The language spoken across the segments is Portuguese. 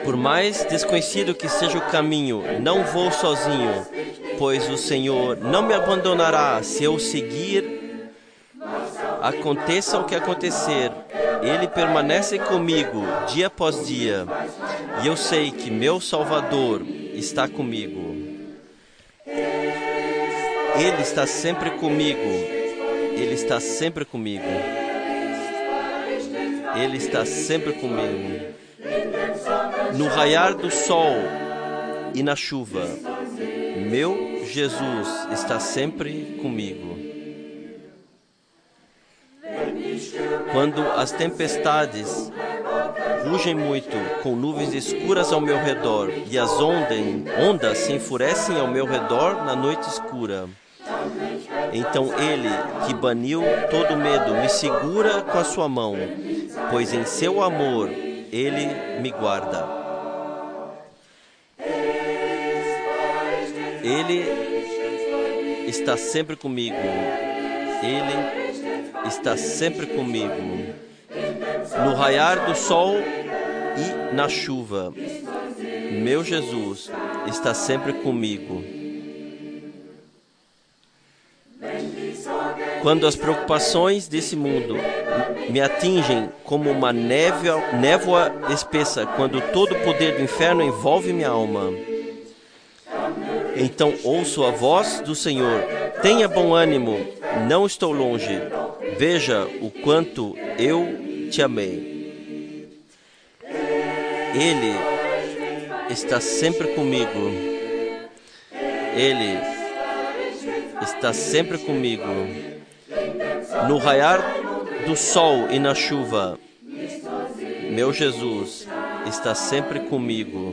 Por mais desconhecido que seja o caminho, não vou sozinho, pois o Senhor não me abandonará se eu seguir. Aconteça o que acontecer, Ele permanece comigo dia após dia, e eu sei que meu Salvador está comigo. Ele está sempre comigo. Ele está sempre comigo. Ele está sempre comigo. No raiar do sol e na chuva, meu Jesus está sempre comigo. Quando as tempestades rugem muito, com nuvens escuras ao meu redor, e as ondas se enfurecem ao meu redor na noite escura, então Ele, que baniu todo medo, me segura com a sua mão, pois em seu amor Ele me guarda. Ele está sempre comigo. Ele está sempre comigo. No raiar do sol e na chuva, meu Jesus está sempre comigo. Quando as preocupações desse mundo me atingem como uma névoa espessa, quando todo o poder do inferno envolve minha alma, então ouço a voz do Senhor: tenha bom ânimo, não estou longe. Veja o quanto eu te amei. Ele está sempre comigo. Ele está sempre comigo. No raiar do sol e na chuva, meu Jesus está sempre comigo.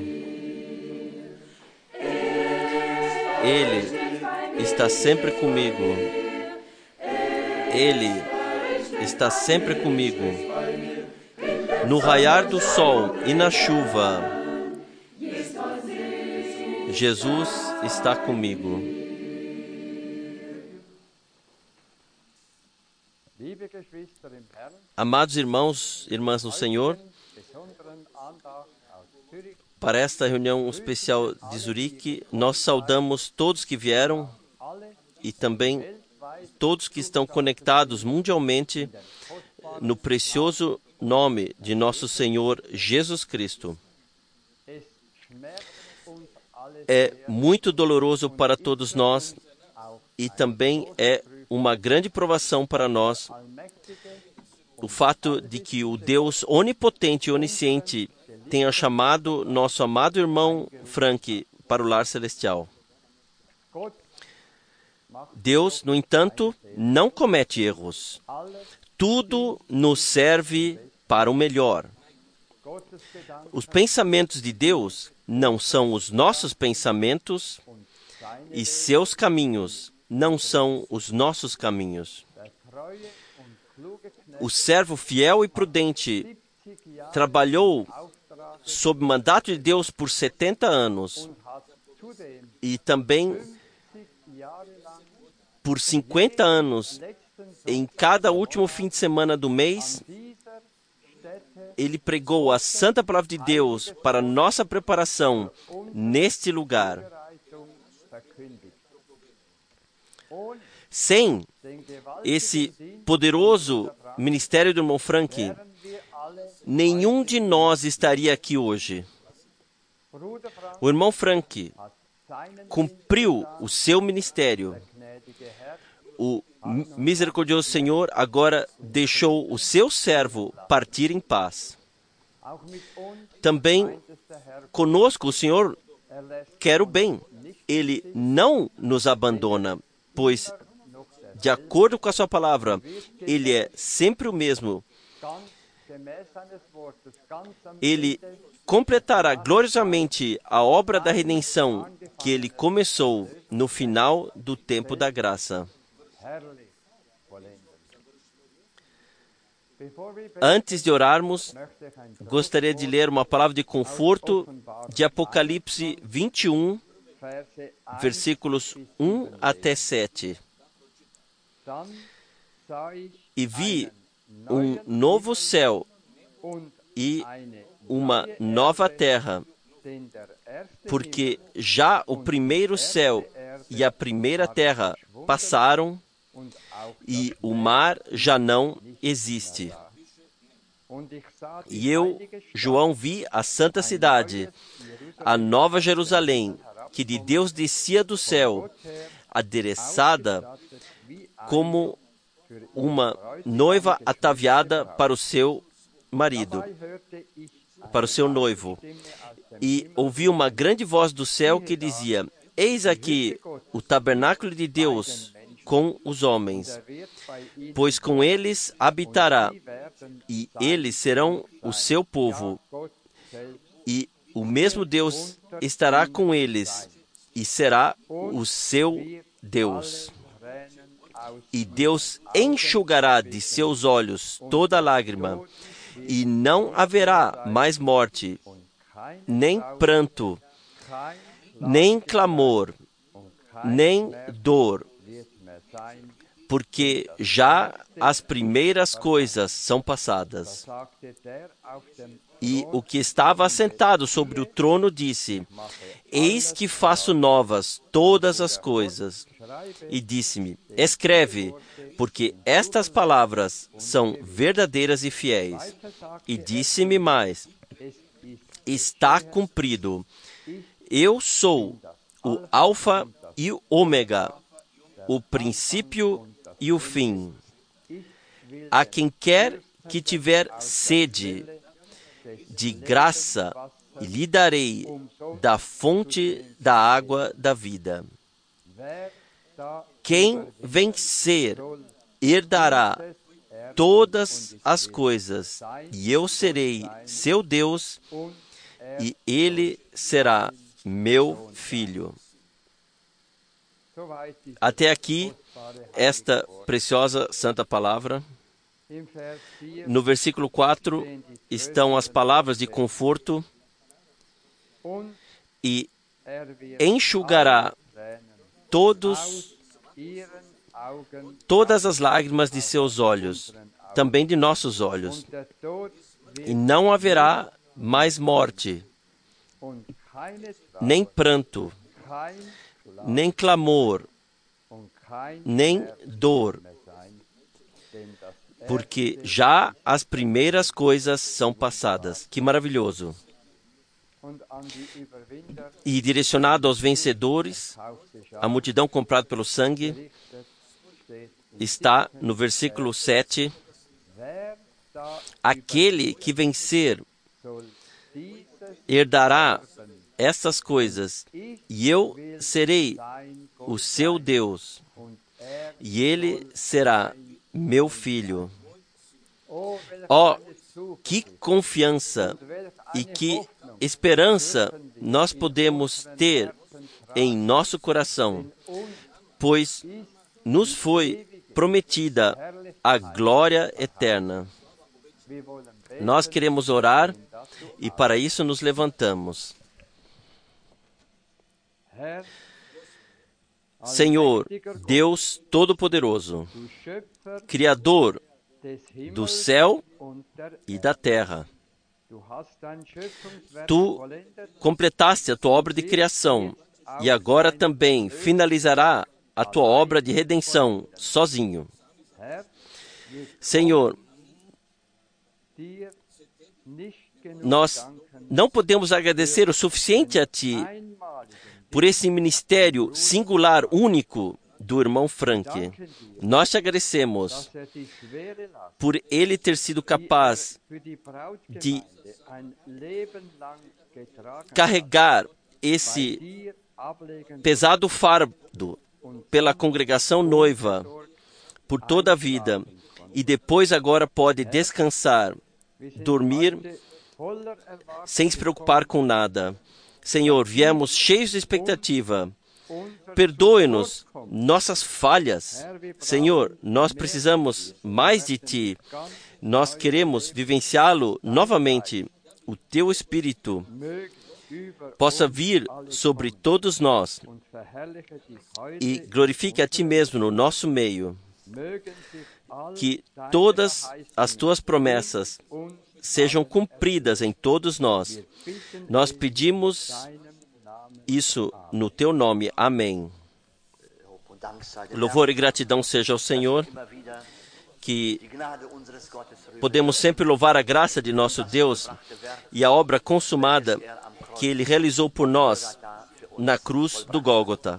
Ele está sempre comigo. Ele está sempre comigo. No raiar do sol e na chuva, Jesus está comigo. Amados irmãos e irmãs no Senhor, para esta reunião especial de Zurique, nós saudamos todos que vieram e também todos que estão conectados mundialmente no precioso nome de nosso Senhor Jesus Cristo. É muito doloroso para todos nós e também é uma grande provação para nós o fato de que o Deus onipotente e onisciente tenha chamado nosso amado irmão Frank para o lar celestial. Deus, no entanto, não comete erros. Tudo nos serve para o melhor. Os pensamentos de Deus não são os nossos pensamentos e seus caminhos não são os nossos caminhos. O servo fiel e prudente trabalhou sob mandato de Deus por 70 anos e também por 50 anos, em cada último fim de semana do mês, ele pregou a santa palavra de Deus para nossa preparação neste lugar. Sem esse poderoso ministério do irmão Frank, nenhum de nós estaria aqui hoje. O irmão Frank cumpriu o seu ministério. O misericordioso Senhor agora deixou o seu servo partir em paz. Também conosco o Senhor quer o bem. Ele não nos abandona, pois, de acordo com a sua palavra, Ele é sempre o mesmo. Ele completará gloriosamente a obra da redenção que Ele começou no final do tempo da graça. Antes de orarmos, gostaria de ler uma palavra de conforto de Apocalipse 21, versículos 1 até 7. E vi um novo céu e uma nova terra, porque já o primeiro céu e a primeira terra passaram e o mar já não existe. E eu, João, vi a santa cidade, a nova Jerusalém, que de Deus descia do céu, adereçada como uma noiva ataviada para o seu marido, para o seu noivo. E ouvi uma grande voz do céu que dizia: Eis aqui o tabernáculo de Deus com os homens, pois com eles habitará, e eles serão o seu povo, e o mesmo Deus estará com eles, e será o seu Deus. E Deus enxugará de seus olhos toda lágrima, e não haverá mais morte, nem pranto, nem clamor, nem dor, porque já as primeiras coisas são passadas. E o que estava assentado sobre o trono disse: Eis que faço novas todas as coisas. E disse-me: Escreve, porque estas palavras são verdadeiras e fiéis. E disse-me mais: Está cumprido. Eu sou o Alfa e o Ômega, o princípio e o fim. A quem quer que tiver sede, de graça lhe darei da fonte da água da vida. Quem vencer herdará todas as coisas, e eu serei seu Deus, e ele será meu filho. Até aqui, esta preciosa santa palavra. No versículo 4 estão as palavras de conforto: e enxugará todas as lágrimas de seus olhos, também de nossos olhos, e não haverá mais morte, nem pranto, nem clamor, nem dor, porque já as primeiras coisas são passadas. Que maravilhoso! E direcionado aos vencedores, a multidão comprada pelo sangue, está no versículo 7, aquele que vencer herdará estas coisas, e eu serei o seu Deus, e ele será meu filho. Oh, que confiança e que esperança nós podemos ter em nosso coração, pois nos foi prometida a glória eterna. Nós queremos orar e para isso nos levantamos. Senhor, Deus Todo-Poderoso, Criador do céu e da terra, Tu completaste a Tua obra de criação e agora também finalizará a Tua obra de redenção sozinho. Senhor, nós não podemos agradecer o suficiente a Ti por esse ministério singular, único do irmão Frank. Nós te agradecemos por ele ter sido capaz de carregar esse pesado fardo pela congregação noiva por toda a vida e depois agora pode descansar, dormir sem se preocupar com nada. Senhor, viemos cheios de expectativa. Perdoe-nos nossas falhas. Senhor, nós precisamos mais de Ti. Nós queremos vivenciá-lo novamente. O Teu Espírito possa vir sobre todos nós e glorifique a Ti mesmo no nosso meio. Que todas as Tuas promessas sejam cumpridas em todos nós. Nós pedimos isso no teu nome. Amém. Louvor e gratidão seja ao Senhor, que podemos sempre louvar a graça de nosso Deus e a obra consumada que Ele realizou por nós na cruz do Gólgota.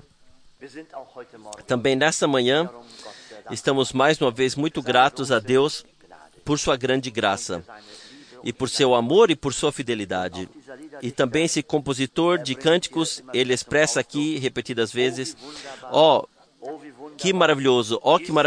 Também nessa manhã, estamos mais uma vez muito gratos a Deus por sua grande graça, e por seu amor e por sua fidelidade. E também esse compositor de cânticos, ele expressa aqui repetidas vezes, que maravilhoso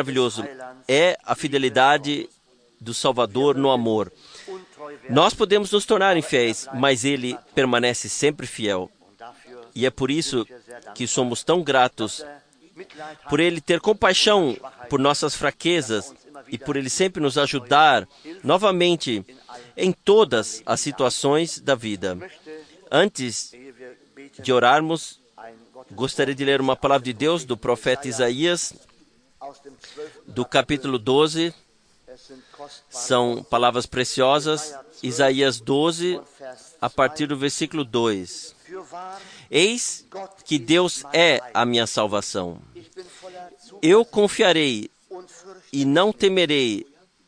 é a fidelidade do Salvador no amor. Nós podemos nos tornar infiéis, mas Ele permanece sempre fiel. E é por isso que somos tão gratos, por Ele ter compaixão por nossas fraquezas e por Ele sempre nos ajudar novamente em todas as situações da vida. Antes de orarmos, gostaria de ler uma palavra de Deus do profeta Isaías, do capítulo 12. São palavras preciosas. Isaías 12, a partir do versículo 2. Eis que Deus é a minha salvação. Eu confiarei e não temerei,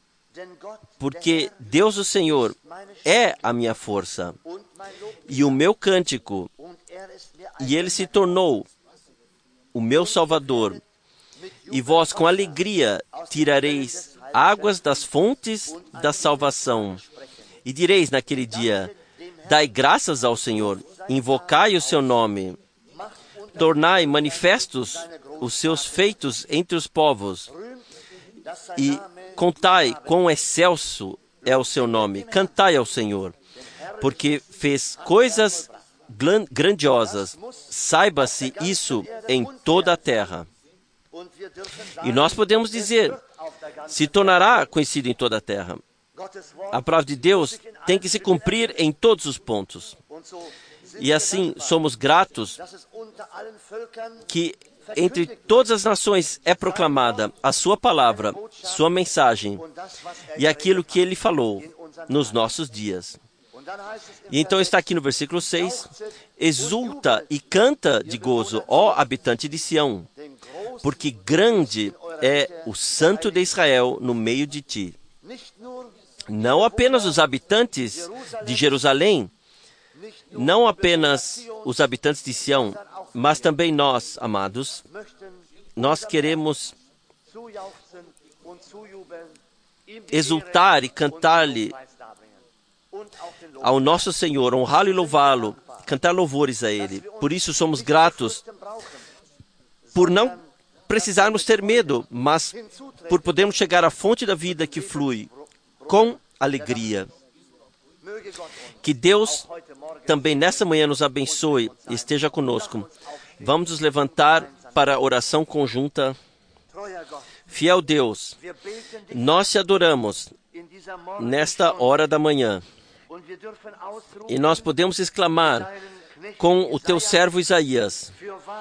porque Deus o Senhor é a minha força e o meu cântico, e Ele se tornou o meu Salvador. E vós com alegria tirareis águas das fontes da salvação. E direis naquele dia, dai graças ao Senhor, invocai o seu nome, tornai manifestos os seus feitos entre os povos, e contai quão excelso é o seu nome. Cantai ao Senhor, porque fez coisas grandiosas. Saiba-se isso em toda a terra. E nós podemos dizer, se tornará conhecido em toda a terra. A palavra de Deus tem que se cumprir em todos os pontos. E assim somos gratos que entre todas as nações é proclamada a sua palavra, sua mensagem e aquilo que Ele falou nos nossos dias. E então está aqui no versículo 6, exulta e canta de gozo, ó habitante de Sião, porque grande é o Santo de Israel no meio de ti. Não apenas os habitantes de Jerusalém, não apenas os habitantes de Sião, mas também nós, amados, nós queremos exultar e cantar-lhe ao nosso Senhor, honrá-lo e louvá-lo, cantar louvores a Ele. Por isso somos gratos por não precisarmos ter medo, mas por podermos chegar à fonte da vida que flui com alegria. Que Deus também nessa manhã nos abençoe e esteja conosco. Vamos nos levantar para a oração conjunta. Fiel Deus, nós te adoramos nesta hora da manhã. E nós podemos exclamar com o teu servo Isaías,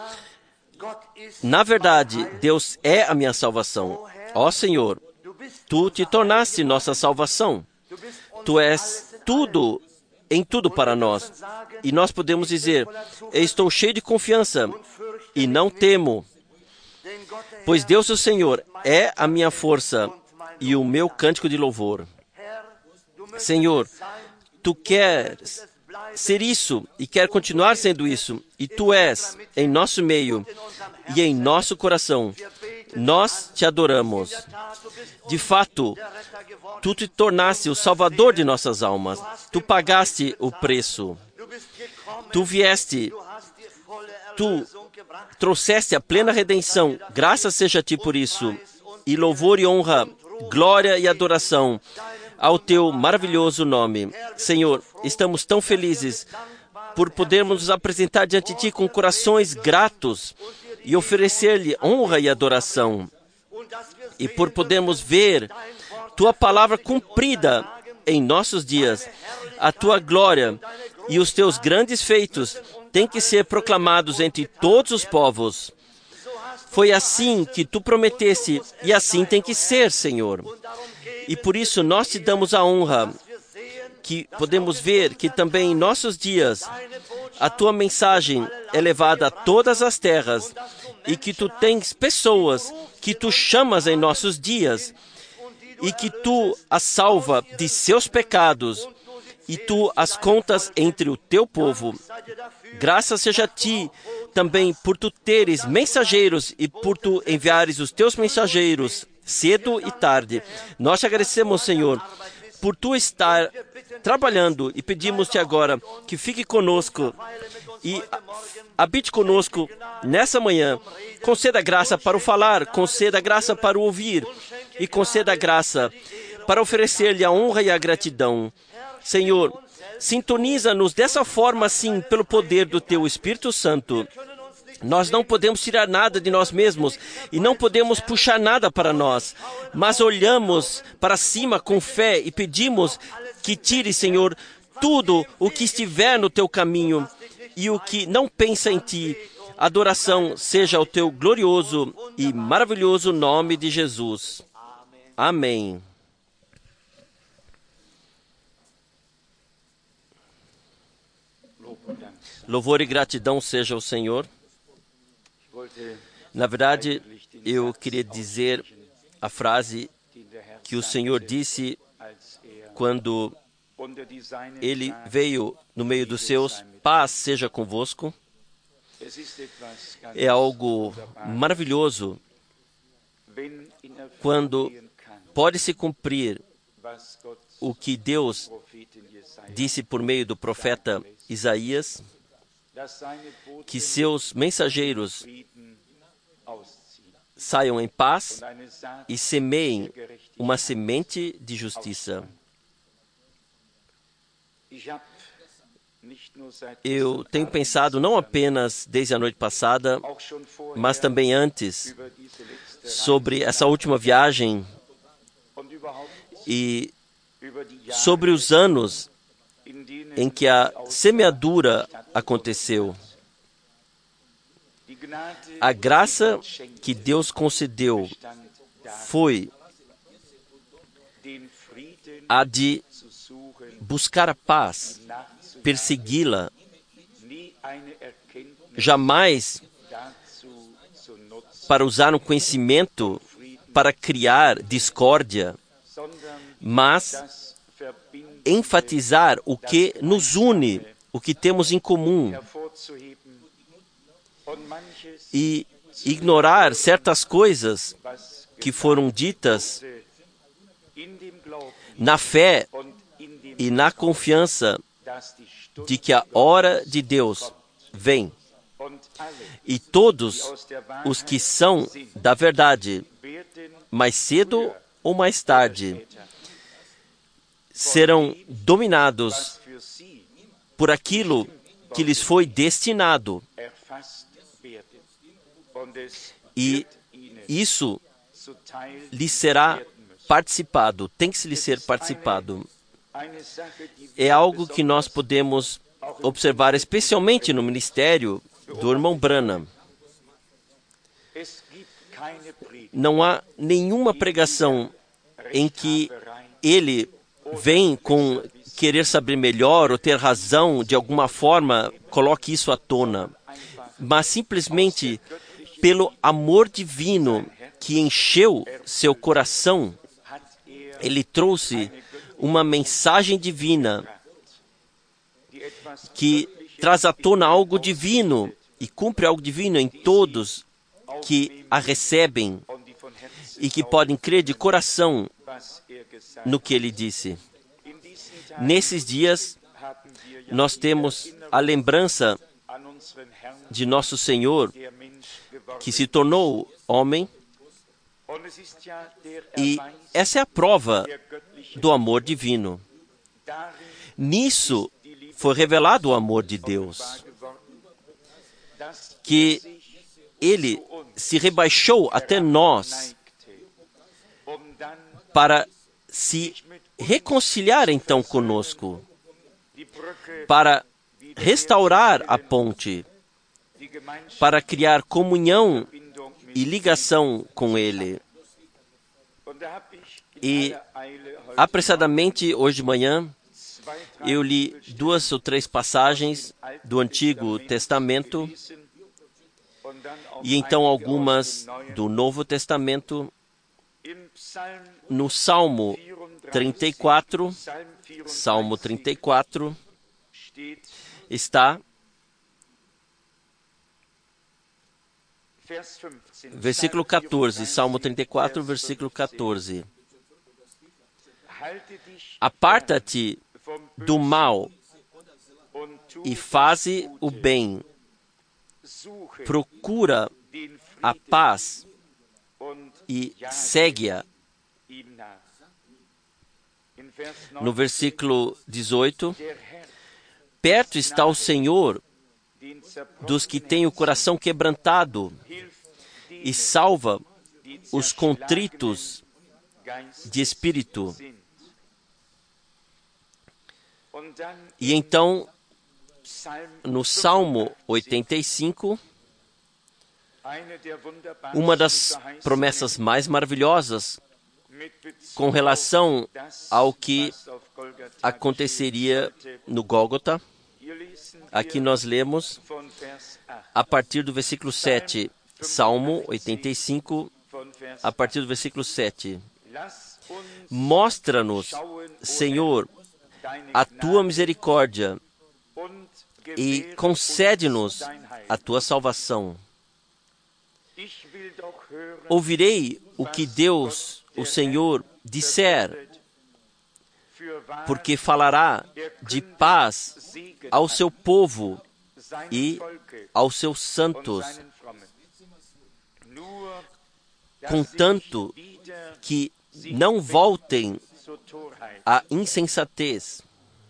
na verdade, Deus é a minha salvação. Ó Senhor, Tu te tornaste nossa salvação. Tu és tudo, em tudo para nós. E nós podemos dizer, estou cheio de confiança e não temo, pois Deus o Senhor é a minha força e o meu cântico de louvor. Senhor, Tu queres ser isso e quer continuar sendo isso, e Tu és em nosso meio e em nosso coração. Nós te adoramos. De fato, Tu te tornaste o Salvador de nossas almas. Tu pagaste o preço. Tu vieste. Tu trouxeste a plena redenção. Graças seja a Ti por isso. E louvor e honra, glória e adoração ao Teu maravilhoso nome. Senhor, estamos tão felizes por podermos nos apresentar diante de Ti com corações gratos e oferecer-lhe honra e adoração. E por podermos ver Tua palavra cumprida em nossos dias. A Tua glória e os Teus grandes feitos têm que ser proclamados entre todos os povos. Foi assim que Tu prometeste e assim tem que ser, Senhor. E por isso nós Te damos a honra que podemos ver que também em nossos dias a tua mensagem é levada a todas as terras e que tu tens pessoas que tu chamas em nossos dias e que tu as salva de seus pecados e tu as contas entre o teu povo. Graças seja a ti também por tu teres mensageiros e por tu enviares os teus mensageiros cedo e tarde. Nós te agradecemos, Senhor, por tu estar trabalhando e pedimos-te agora que fique conosco e habite conosco nessa manhã. Conceda graça para o falar, conceda graça para o ouvir e conceda graça para oferecer-lhe a honra e a gratidão. Senhor, sintoniza-nos dessa forma, assim, pelo poder do Teu Espírito Santo. Nós não podemos tirar nada de nós mesmos e não podemos puxar nada para nós, mas olhamos para cima com fé e pedimos que tire, Senhor, tudo o que estiver no Teu caminho e o que não pensa em Ti. Adoração seja o Teu glorioso e maravilhoso nome de Jesus. Amém. Louvor e gratidão seja ao Senhor. Na verdade, eu queria dizer a frase que o Senhor disse quando Ele veio no meio dos seus: paz seja convosco. É algo maravilhoso quando pode se cumprir o que Deus disse por meio do profeta Isaías, que seus mensageiros saiam em paz e semeiem uma semente de justiça. Eu tenho pensado não apenas desde a noite passada, mas também antes, sobre essa última viagem e sobre os anos em que a semeadura aconteceu. A graça que Deus concedeu foi a de buscar a paz, persegui-la, jamais para usar um conhecimento para criar discórdia, mas enfatizar o que nos une, o que temos em comum, e ignorar certas coisas que foram ditas na fé e na confiança de que a hora de Deus vem. E todos os que são da verdade, mais cedo ou mais tarde, serão dominados por aquilo que lhes foi destinado. E isso lhes será participado, tem que lhes ser participado. É algo que nós podemos observar, especialmente no ministério do irmão Branham. Não há nenhuma pregação em que ele vem com querer saber melhor ou ter razão, de alguma forma, coloque isso à tona, mas simplesmente pelo amor divino que encheu seu coração, ele trouxe uma mensagem divina que traz à tona algo divino e cumpre algo divino em todos que a recebem e que podem crer de coração no que ele disse. Nesses dias, nós temos a lembrança de nosso Senhor, que se tornou homem, e essa é a prova do amor divino. Nisso foi revelado o amor de Deus, que Ele se rebaixou até nós para se reconciliar então conosco, para restaurar a ponte, para criar comunhão e ligação com Ele. E, apressadamente, hoje de manhã, Eu li 2 ou 3 passagens do Antigo Testamento e então algumas do Novo Testamento. No Salmo 34, está versículo 14, Salmo 34, versículo 14. Aparta-te do mal e faze o bem. Procura a paz e segue-a. No versículo 18, perto está o Senhor dos que têm o coração quebrantado e salva os contritos de espírito. E então, no Salmo 85, uma das promessas mais maravilhosas com relação ao que aconteceria no Gólgota, aqui nós lemos a partir do versículo 7, Salmo 85, a partir do versículo 7. Mostra-nos, Senhor, a tua misericórdia e concede-nos a tua salvação. Ouvirei o que Deus, o Senhor, disser, porque falará de paz ao seu povo e aos seus santos, contanto que não voltem à insensatez.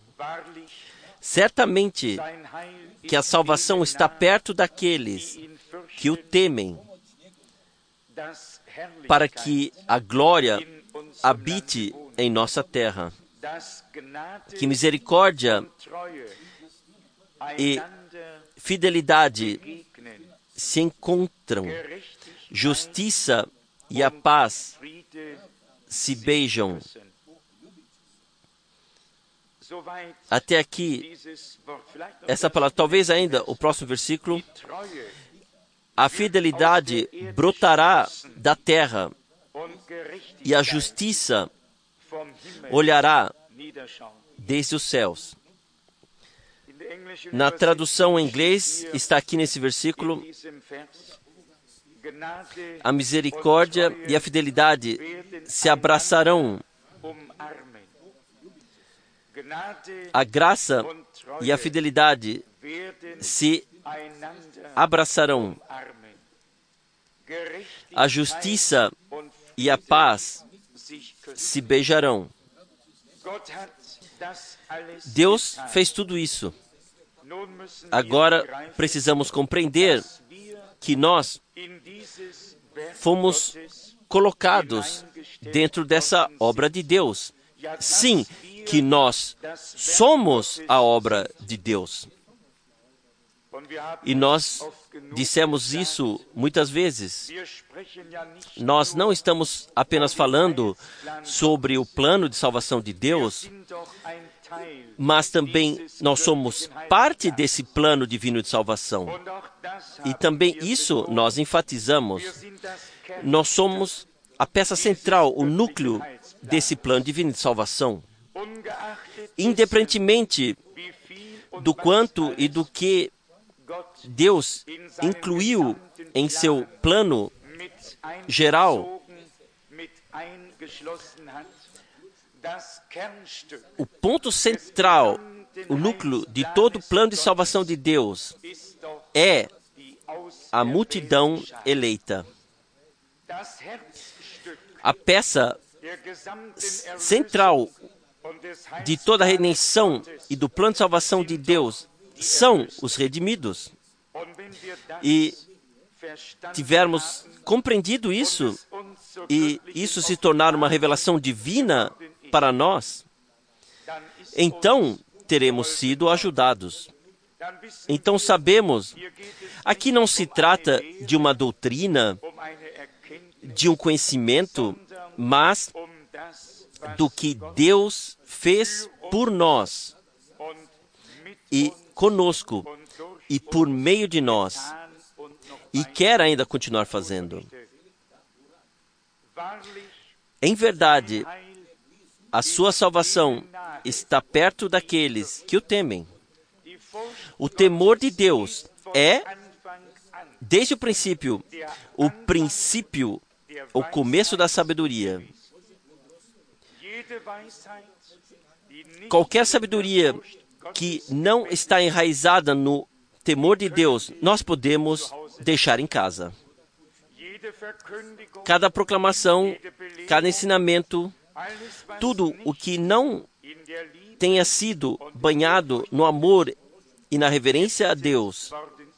Certamente que a salvação está perto daqueles que o temem, para que a glória habite em nossa terra. Que misericórdia e fidelidade se encontram, justiça e a paz se beijam. Até aqui, essa palavra, talvez ainda o próximo versículo, a fidelidade brotará da terra e a justiça olhará desde os céus. Na tradução em inglês, está aqui nesse versículo, a misericórdia e a fidelidade se abraçarão. A graça e a fidelidade se abraçarão. A justiça e a paz se beijarão. Deus fez tudo isso. Agora precisamos compreender que nós fomos colocados dentro dessa obra de Deus. Sim, que nós somos a obra de Deus. E nós dissemos isso muitas vezes. Nós não estamos apenas falando sobre o plano de salvação de Deus, mas também nós somos parte desse plano divino de salvação. E também isso nós enfatizamos. Nós somos a peça central, o núcleo desse plano divino de salvação. Independentemente do quanto e do que Deus incluiu em seu plano geral, o ponto central, o núcleo de todo o plano de salvação de Deus é a multidão eleita. A peça central de toda a redenção e do plano de salvação de Deus são os redimidos. E tivermos compreendido isso, e isso se tornar uma revelação divina para nós, então teremos sido ajudados. Então sabemos, aqui não se trata de uma doutrina, de um conhecimento, mas do que Deus fez por nós e conosco e por meio de nós, e quer ainda continuar fazendo. Em verdade, a sua salvação está perto daqueles que o temem. O temor de Deus é, desde o princípio, o começo da sabedoria. Qualquer sabedoria que não está enraizada no temor de Deus, nós podemos deixar em casa. Cada proclamação, cada ensinamento, tudo o que não tenha sido banhado no amor e na reverência a Deus,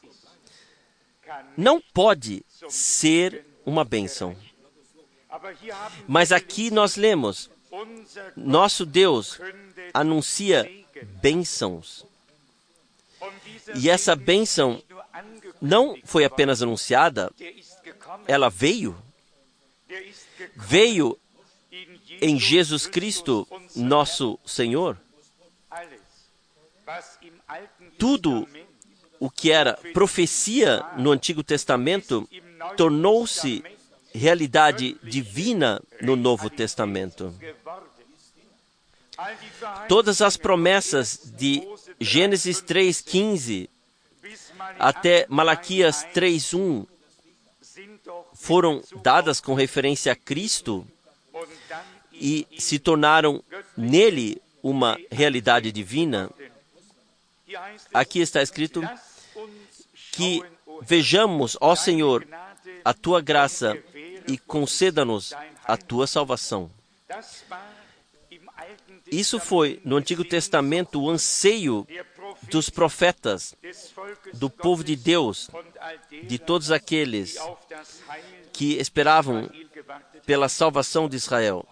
não pode ser uma bênção. Mas aqui nós lemos, nosso Deus anuncia bênçãos. E essa bênção não foi apenas anunciada, ela veio. Veio em Jesus Cristo, nosso Senhor. Tudo o que era profecia no Antigo Testamento tornou-se realidade divina no Novo Testamento. Todas as promessas de Gênesis 3:15 até Malaquias 3:1 foram dadas com referência a Cristo e se tornaram nele uma realidade divina. Aqui está escrito que vejamos, ó Senhor, a tua graça e conceda-nos a tua salvação. Isso foi, no Antigo Testamento, o anseio dos profetas, do povo de Deus, de todos aqueles que esperavam pela salvação de Israel.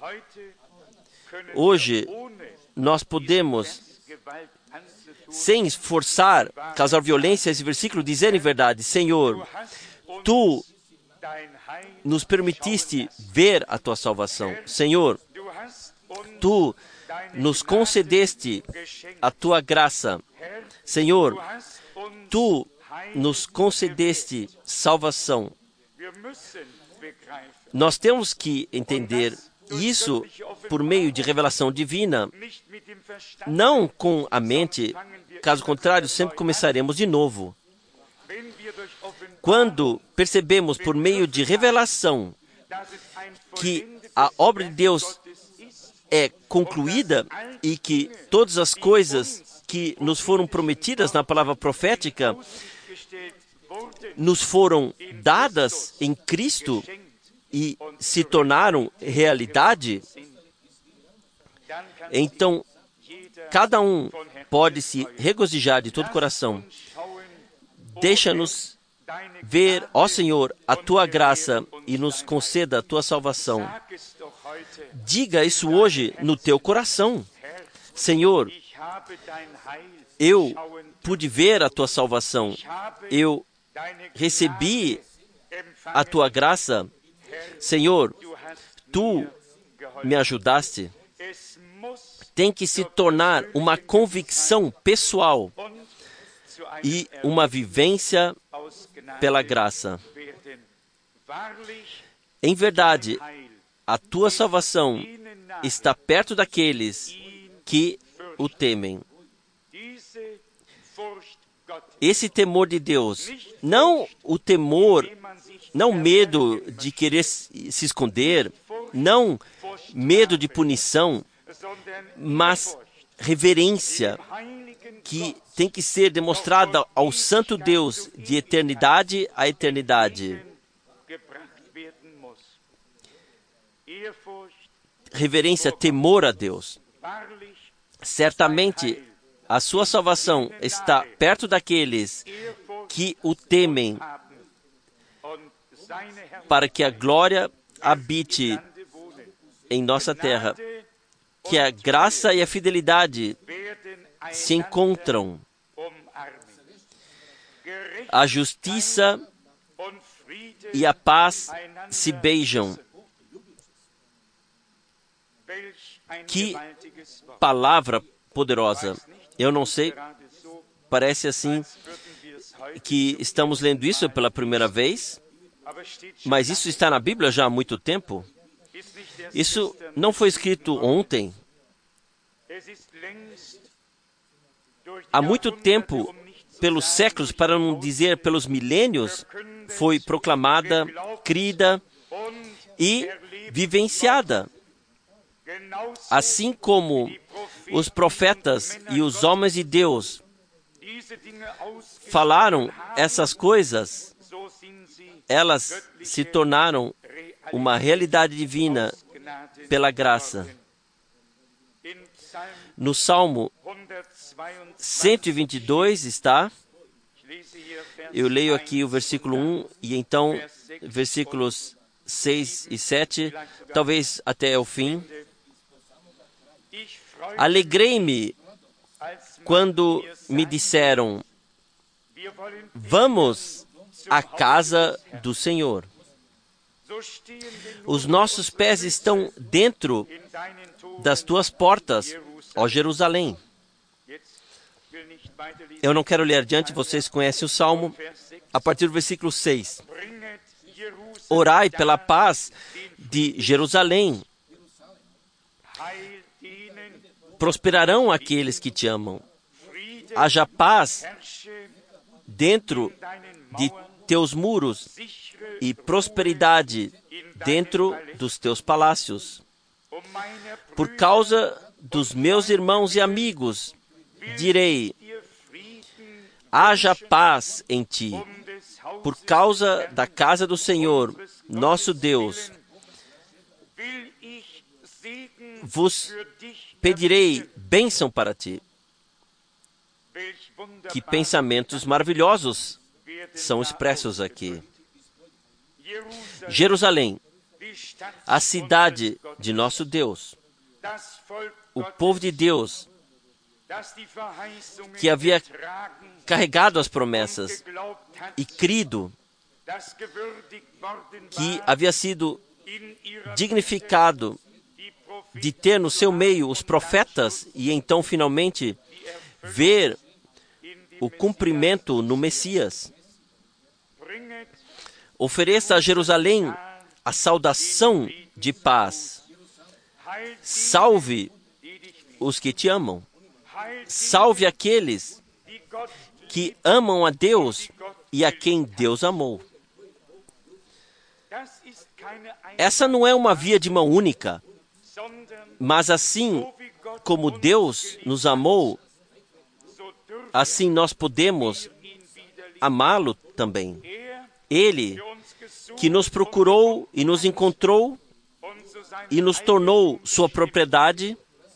Hoje, nós podemos, sem esforçar, causar violência, esse versículo, dizer em verdade, Senhor, Tu nos permitiste ver a Tua salvação. Senhor, Tu nos concedeste a Tua graça. Senhor, Tu nos concedeste salvação. Nós temos que entender isso por meio de revelação divina, não com a mente, caso contrário, sempre começaremos de novo. Quando percebemos por meio de revelação que a obra de Deus é concluída e que todas as coisas que nos foram prometidas na palavra profética nos foram dadas em Cristo e se tornaram realidade, então cada um pode se regozijar de todo o coração. Deixa-nos ver, ó Senhor, a Tua graça e nos conceda a Tua salvação. Diga isso hoje no teu coração. Senhor, eu pude ver a Tua salvação. Eu recebi a Tua graça. Senhor, Tu me ajudaste. Tem que se tornar uma convicção pessoal e uma vivência pela graça. Em verdade, a Tua salvação está perto daqueles que o temem. Esse temor de Deus, não o temor, não medo de querer se esconder, não medo de punição, mas reverência que tem que ser demonstrada ao Santo Deus de eternidade a eternidade. Reverência, temor a Deus. Certamente, a sua salvação está perto daqueles que o temem, para que a glória habite em nossa terra, que a graça e a fidelidade se encontram, a justiça e a paz se beijam. Que palavra poderosa. Eu não sei, parece assim que estamos lendo isso pela primeira vez, mas isso está na Bíblia já há muito tempo. Isso não foi escrito ontem. Há muito tempo, pelos séculos, para não dizer pelos milênios, foi proclamada, crida e vivenciada. Assim como os profetas e os homens de Deus falaram essas coisas, elas se tornaram uma realidade divina pela graça. No Salmo 122 está, eu leio aqui o versículo 1 e então versículos 6 e 7, talvez até o fim. Alegrei-me quando me disseram, vamos à casa do Senhor. Os nossos pés estão dentro das tuas portas, ó Jerusalém. Eu não quero ler adiante, vocês conhecem o Salmo, a partir do versículo 6. Orai pela paz de Jerusalém. Prosperarão aqueles que te amam. Haja paz dentro de teus muros e prosperidade dentro dos teus palácios. Por causa dos meus irmãos e amigos, direi, haja paz em ti. Por causa da casa do Senhor, nosso Deus, vos pedirei bênção para ti. Que pensamentos maravilhosos são expressos aqui. Jerusalém, a cidade de nosso Deus, o povo de Deus, que havia carregado as promessas e crido, que havia sido dignificado de ter no seu meio os profetas e então finalmente ver o cumprimento no Messias. Ofereça a Jerusalém a saudação de paz. Salve os que te amam. Salve aqueles que amam a Deus e a quem Deus amou. Essa não é uma via de mão única, mas assim como Deus nos amou, assim nós podemos amá-lo também. Ele, que nos procurou e nos encontrou e nos tornou sua propriedade,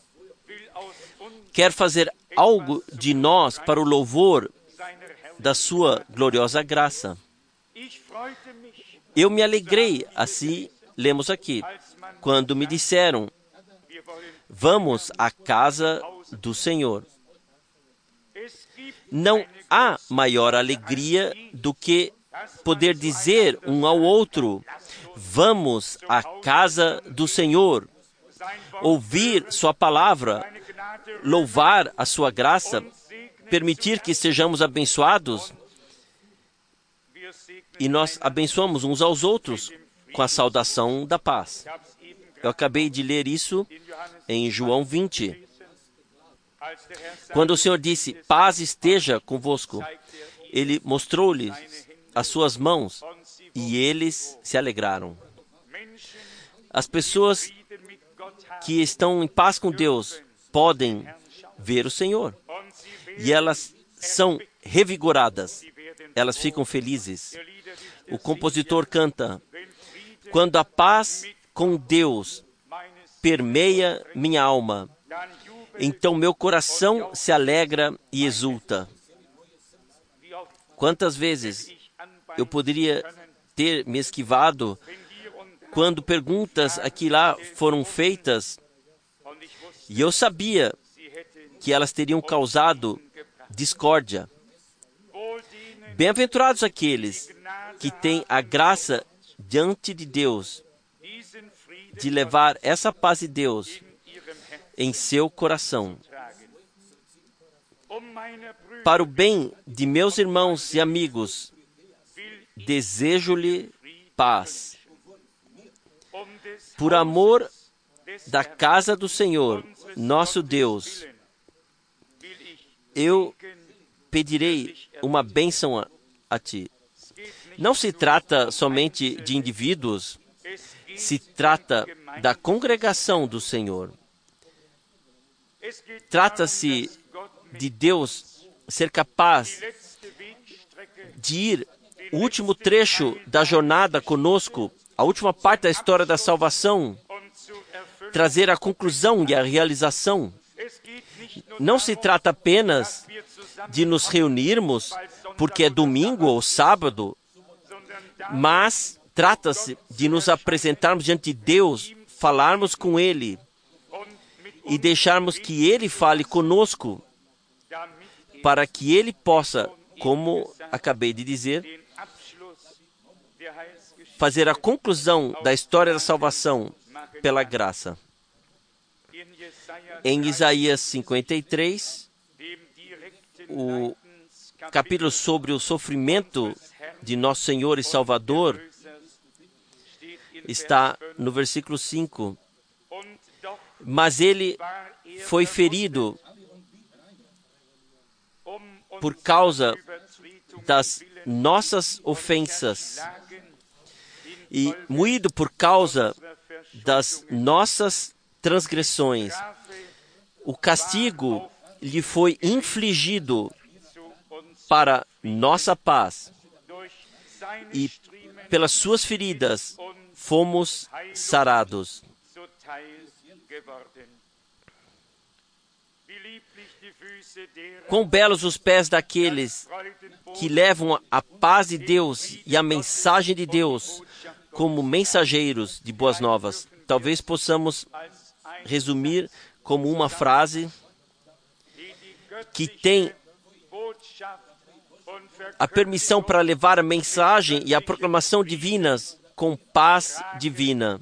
quer fazer algo de nós para o louvor da sua gloriosa graça. Eu me alegrei, assim lemos aqui, quando me disseram, vamos à casa do Senhor. Não há maior alegria do que poder dizer um ao outro, vamos à casa do Senhor, ouvir sua palavra, louvar a sua graça, permitir que sejamos abençoados, e nós abençoamos uns aos outros com a saudação da paz. Eu acabei de ler isso em João 20. Quando o Senhor disse, paz esteja convosco, Ele mostrou-lhes as suas mãos e eles se alegraram. As pessoas que estão em paz com Deus podem ver o Senhor e elas são revigoradas, elas ficam felizes. O compositor canta, quando a paz com Deus permeia minha alma, então meu coração se alegra e exulta. Quantas vezes eu poderia ter me esquivado quando perguntas aqui lá foram feitas e eu sabia que elas teriam causado discórdia. Bem-aventurados aqueles que têm a graça diante de Deus de levar essa paz de Deus em seu coração. Para o bem de meus irmãos e amigos, desejo-lhe paz. Por amor da casa do Senhor, nosso Deus, eu pedirei uma bênção a ti. Não se trata somente de indivíduos, se trata da congregação do Senhor. Trata-se de Deus ser capaz de ir o último trecho da jornada conosco, a última parte da história da salvação, trazer a conclusão e a realização. Não se trata apenas de nos reunirmos porque é domingo ou sábado, mas trata-se de nos apresentarmos diante de Deus, falarmos com Ele e deixarmos que Ele fale conosco, para que Ele possa, como acabei de dizer, fazer a conclusão da história da salvação pela graça. Em Isaías 53, o capítulo sobre o sofrimento de nosso Senhor e Salvador está no versículo 5. Mas ele foi ferido por causa das nossas ofensas e moído por causa das nossas transgressões. O castigo lhe foi infligido para nossa paz, e pelas suas feridas fomos sarados. Quão belos os pés daqueles que levam a paz de Deus e a mensagem de Deus como mensageiros de boas novas. Talvez possamos resumir como uma frase que tem a permissão para levar a mensagem e a proclamação divinas com paz divina.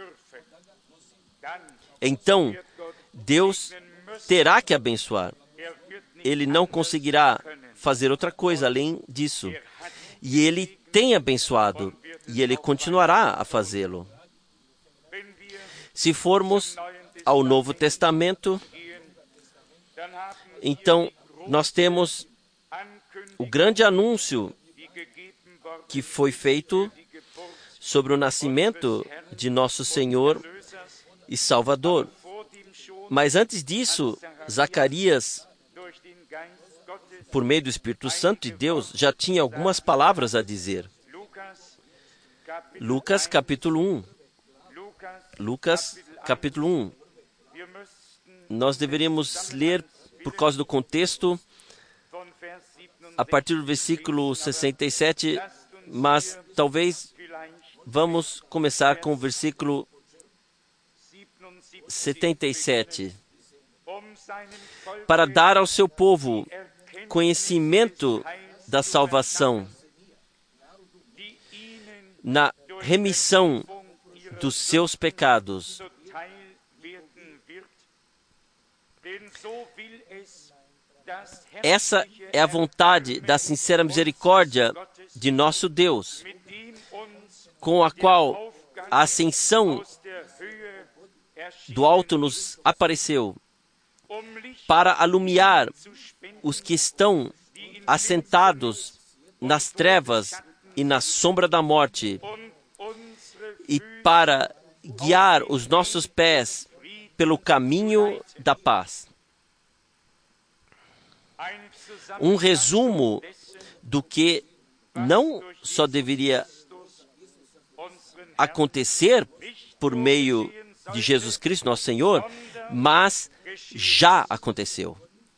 Então, Deus terá que abençoar. Ele não conseguirá fazer outra coisa além disso. E Ele tem abençoado, e Ele continuará a fazê-lo. Se formos ao Novo Testamento, então nós temos o grande anúncio que foi feito sobre o nascimento de nosso Senhor e Salvador. Mas antes disso, Zacarias, por meio do Espírito Santo de Deus, já tinha algumas palavras a dizer. Lucas capítulo 1. Lucas capítulo 1. Nós deveríamos ler, por causa do contexto, a partir do versículo 67, mas talvez vamos começar com o versículo 77. Para dar ao seu povo conhecimento da salvação, na remissão dos seus pecados. Essa é a vontade da sincera misericórdia de nosso Deus, com a qual a ascensão do alto nos apareceu, para alumiar os que estão assentados nas trevas e na sombra da morte, e para guiar os nossos pés pelo caminho da paz. Um resumo do que não só deveria acontecer por meio de Jesus Cristo, nosso Senhor, mas já aconteceu.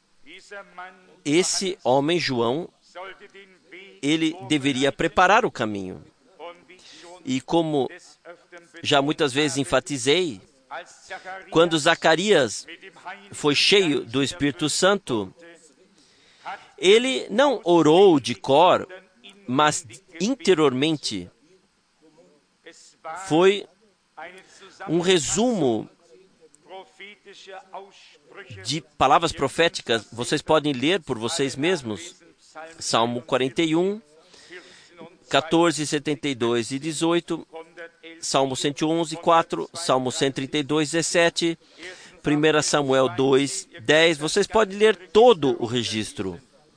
Esse homem, João, ele deveria preparar o caminho. E como já muitas vezes enfatizei, quando Zacarias foi cheio do Espírito Santo, ele não orou de cor, mas interiormente. Foi um resumo de palavras proféticas, vocês podem ler por vocês mesmos. Salmo 41, 14, 72 e 18, Salmo 111, 4, Salmo 132, 17, 1 Samuel 2, 10. Vocês podem ler todo o registro.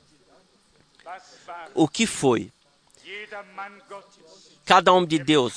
O que foi? Cada homem de Deus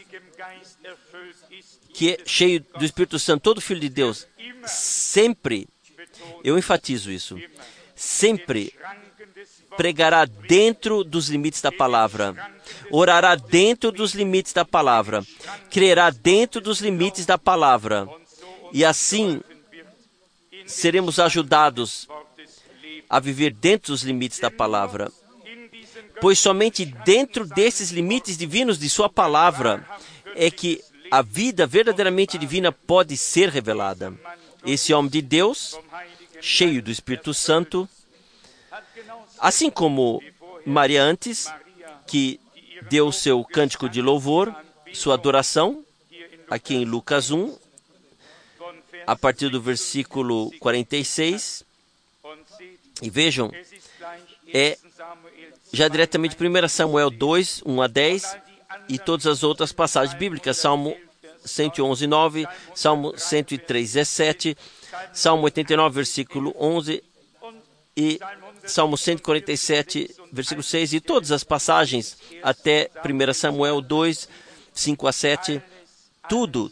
que é cheio do Espírito Santo, todo filho de Deus, sempre, eu enfatizo isso, sempre pregará dentro dos limites da palavra, orará dentro dos limites da palavra, crerá dentro dos limites da palavra, e assim seremos ajudados a viver dentro dos limites da palavra, pois somente dentro desses limites divinos de sua palavra é que a vida verdadeiramente divina pode ser revelada. Esse homem de Deus, cheio do Espírito Santo, assim como Maria antes, que deu seu cântico de louvor, sua adoração, aqui em Lucas 1, a partir do versículo 46, e vejam, é já diretamente 1 Samuel 2, 1 a 10, e todas as outras passagens bíblicas, Salmo 111, 9, Salmo 103, 17, Salmo 89, versículo 11, e Salmo 147, versículo 6, e todas as passagens até 1 Samuel 2, 5 a 7, tudo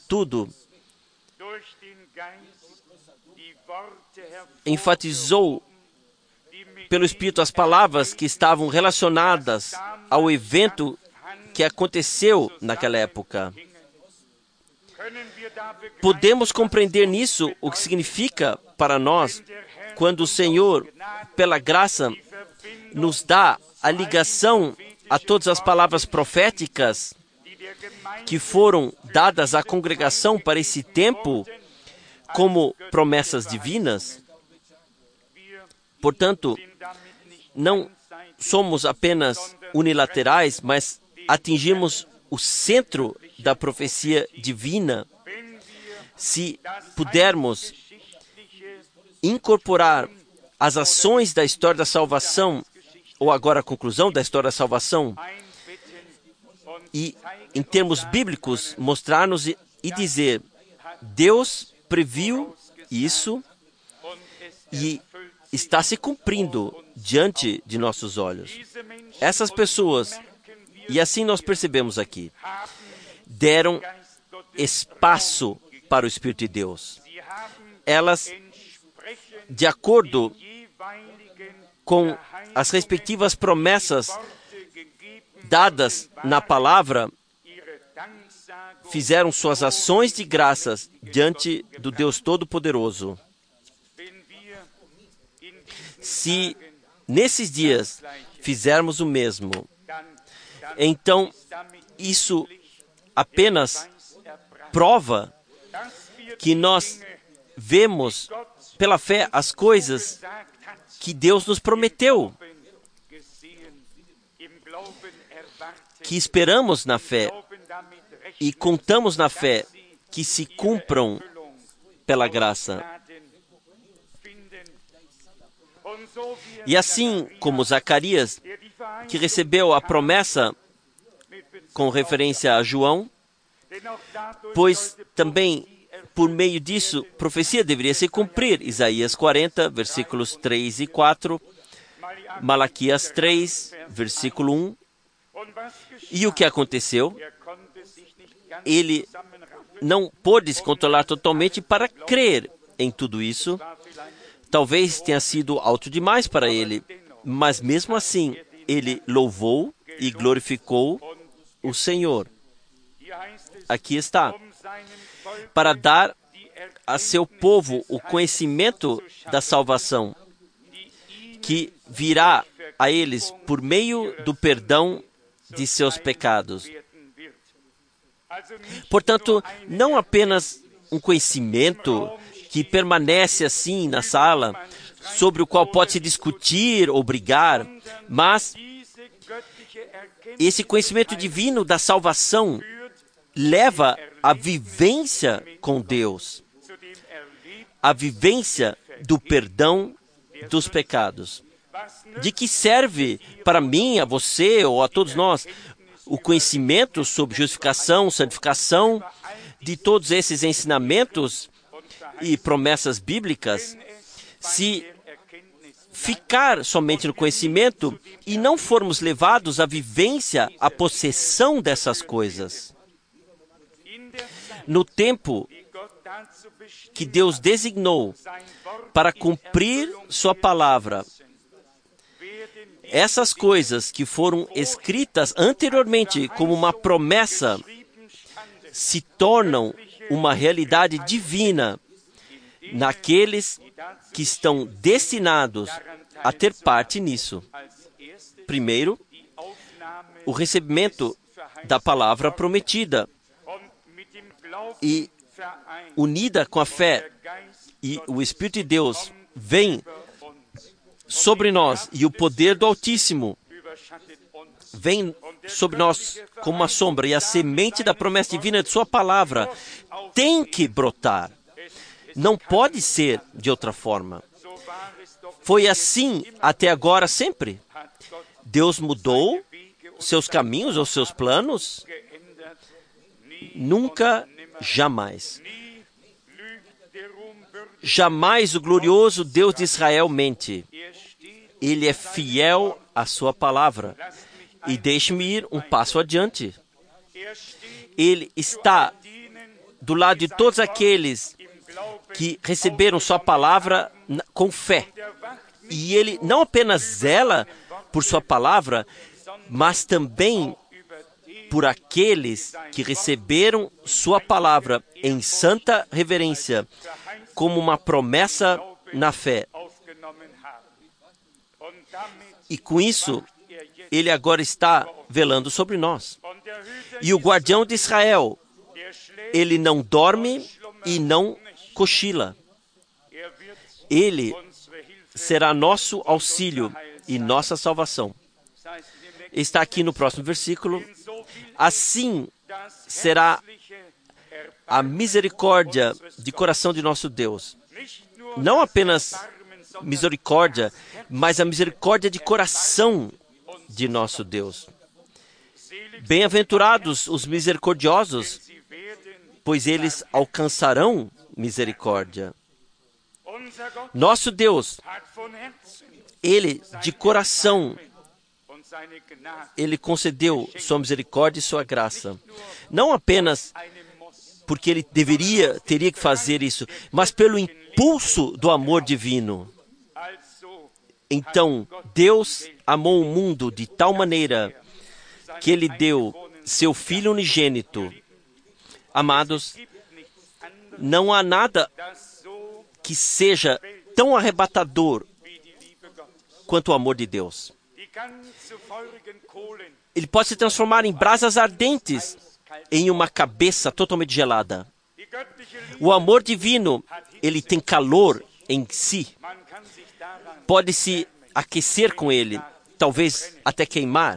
enfatizou pelo Espírito as palavras que estavam relacionadas ao evento que aconteceu naquela época. Podemos compreender nisso o que significa para nós quando o Senhor, pela graça, nos dá a ligação a todas as palavras proféticas que foram dadas à congregação para esse tempo como promessas divinas. Portanto, não somos apenas unilaterais, mas atingimos o centro da profecia divina. Se pudermos incorporar as ações da história da salvação, ou agora a conclusão da história da salvação, e em termos bíblicos, mostrar-nos e dizer, Deus previu isso e está se cumprindo diante de nossos olhos. Essas pessoas, e assim nós percebemos aqui, deram espaço para o Espírito de Deus. Elas, de acordo com as respectivas promessas dadas na palavra, fizeram suas ações de graças diante do Deus Todo-Poderoso. Se nesses dias fizermos o mesmo, então isso apenas prova que nós vemos pela fé as coisas que Deus nos prometeu, que esperamos na fé e contamos na fé que se cumpram pela graça. E assim como Zacarias, que recebeu a promessa com referência a João, pois também por meio disso, profecia deveria se cumprir. Isaías 40, versículos 3 e 4, Malaquias 3, versículo 1. E o que aconteceu? Ele não pôde se controlar totalmente para crer em tudo isso. Talvez tenha sido alto demais para ele, mas mesmo assim, ele louvou e glorificou o Senhor. Aqui está. Para dar a seu povo o conhecimento da salvação, que virá a eles por meio do perdão de seus pecados. Portanto, não apenas um conhecimento que permanece assim na sala, sobre o qual pode se discutir ou brigar, mas esse conhecimento divino da salvação leva à vivência com Deus, a vivência do perdão dos pecados. De que serve para mim, a você ou a todos nós o conhecimento sobre justificação, santificação, de todos esses ensinamentos e promessas bíblicas, se ficar somente no conhecimento e não formos levados à vivência, à possessão dessas coisas? No tempo que Deus designou para cumprir sua palavra, essas coisas que foram escritas anteriormente como uma promessa se tornam uma realidade divina naqueles que estão destinados a ter parte nisso. Primeiro, o recebimento da palavra prometida e unida com a fé, e o Espírito de Deus vem sobre nós, e o poder do Altíssimo vem sobre nós como uma sombra, e a semente da promessa divina de sua palavra tem que brotar. Não pode ser de outra forma. Foi assim até agora sempre. Deus mudou seus caminhos ou seus planos? Nunca, jamais. Jamais o glorioso Deus de Israel mente. Ele é fiel à sua palavra. E deixe-me ir um passo adiante. Ele está do lado de todos aqueles que receberam sua palavra com fé. E ele não apenas zela por sua palavra, mas também por aqueles que receberam sua palavra em santa reverência, como uma promessa na fé. E com isso, ele agora está velando sobre nós. E o guardião de Israel, ele não dorme e não cochila. Ele será nosso auxílio e nossa salvação. Está aqui no próximo versículo. Assim será a misericórdia de coração de nosso Deus. Não apenas misericórdia, mas a misericórdia de coração de nosso Deus. Bem-aventurados os misericordiosos, pois eles alcançarão misericórdia. Nosso Deus, Ele de coração, Ele concedeu sua misericórdia e sua graça. Não apenas porque Ele teria que fazer isso, mas pelo impulso do amor divino. Então, Deus amou o mundo de tal maneira que Ele deu seu Filho unigênito. Amados, não há nada que seja tão arrebatador quanto o amor de Deus. Ele pode se transformar em brasas ardentes em uma cabeça totalmente gelada. O amor divino, ele tem calor em si. Pode se aquecer com ele, talvez até queimar.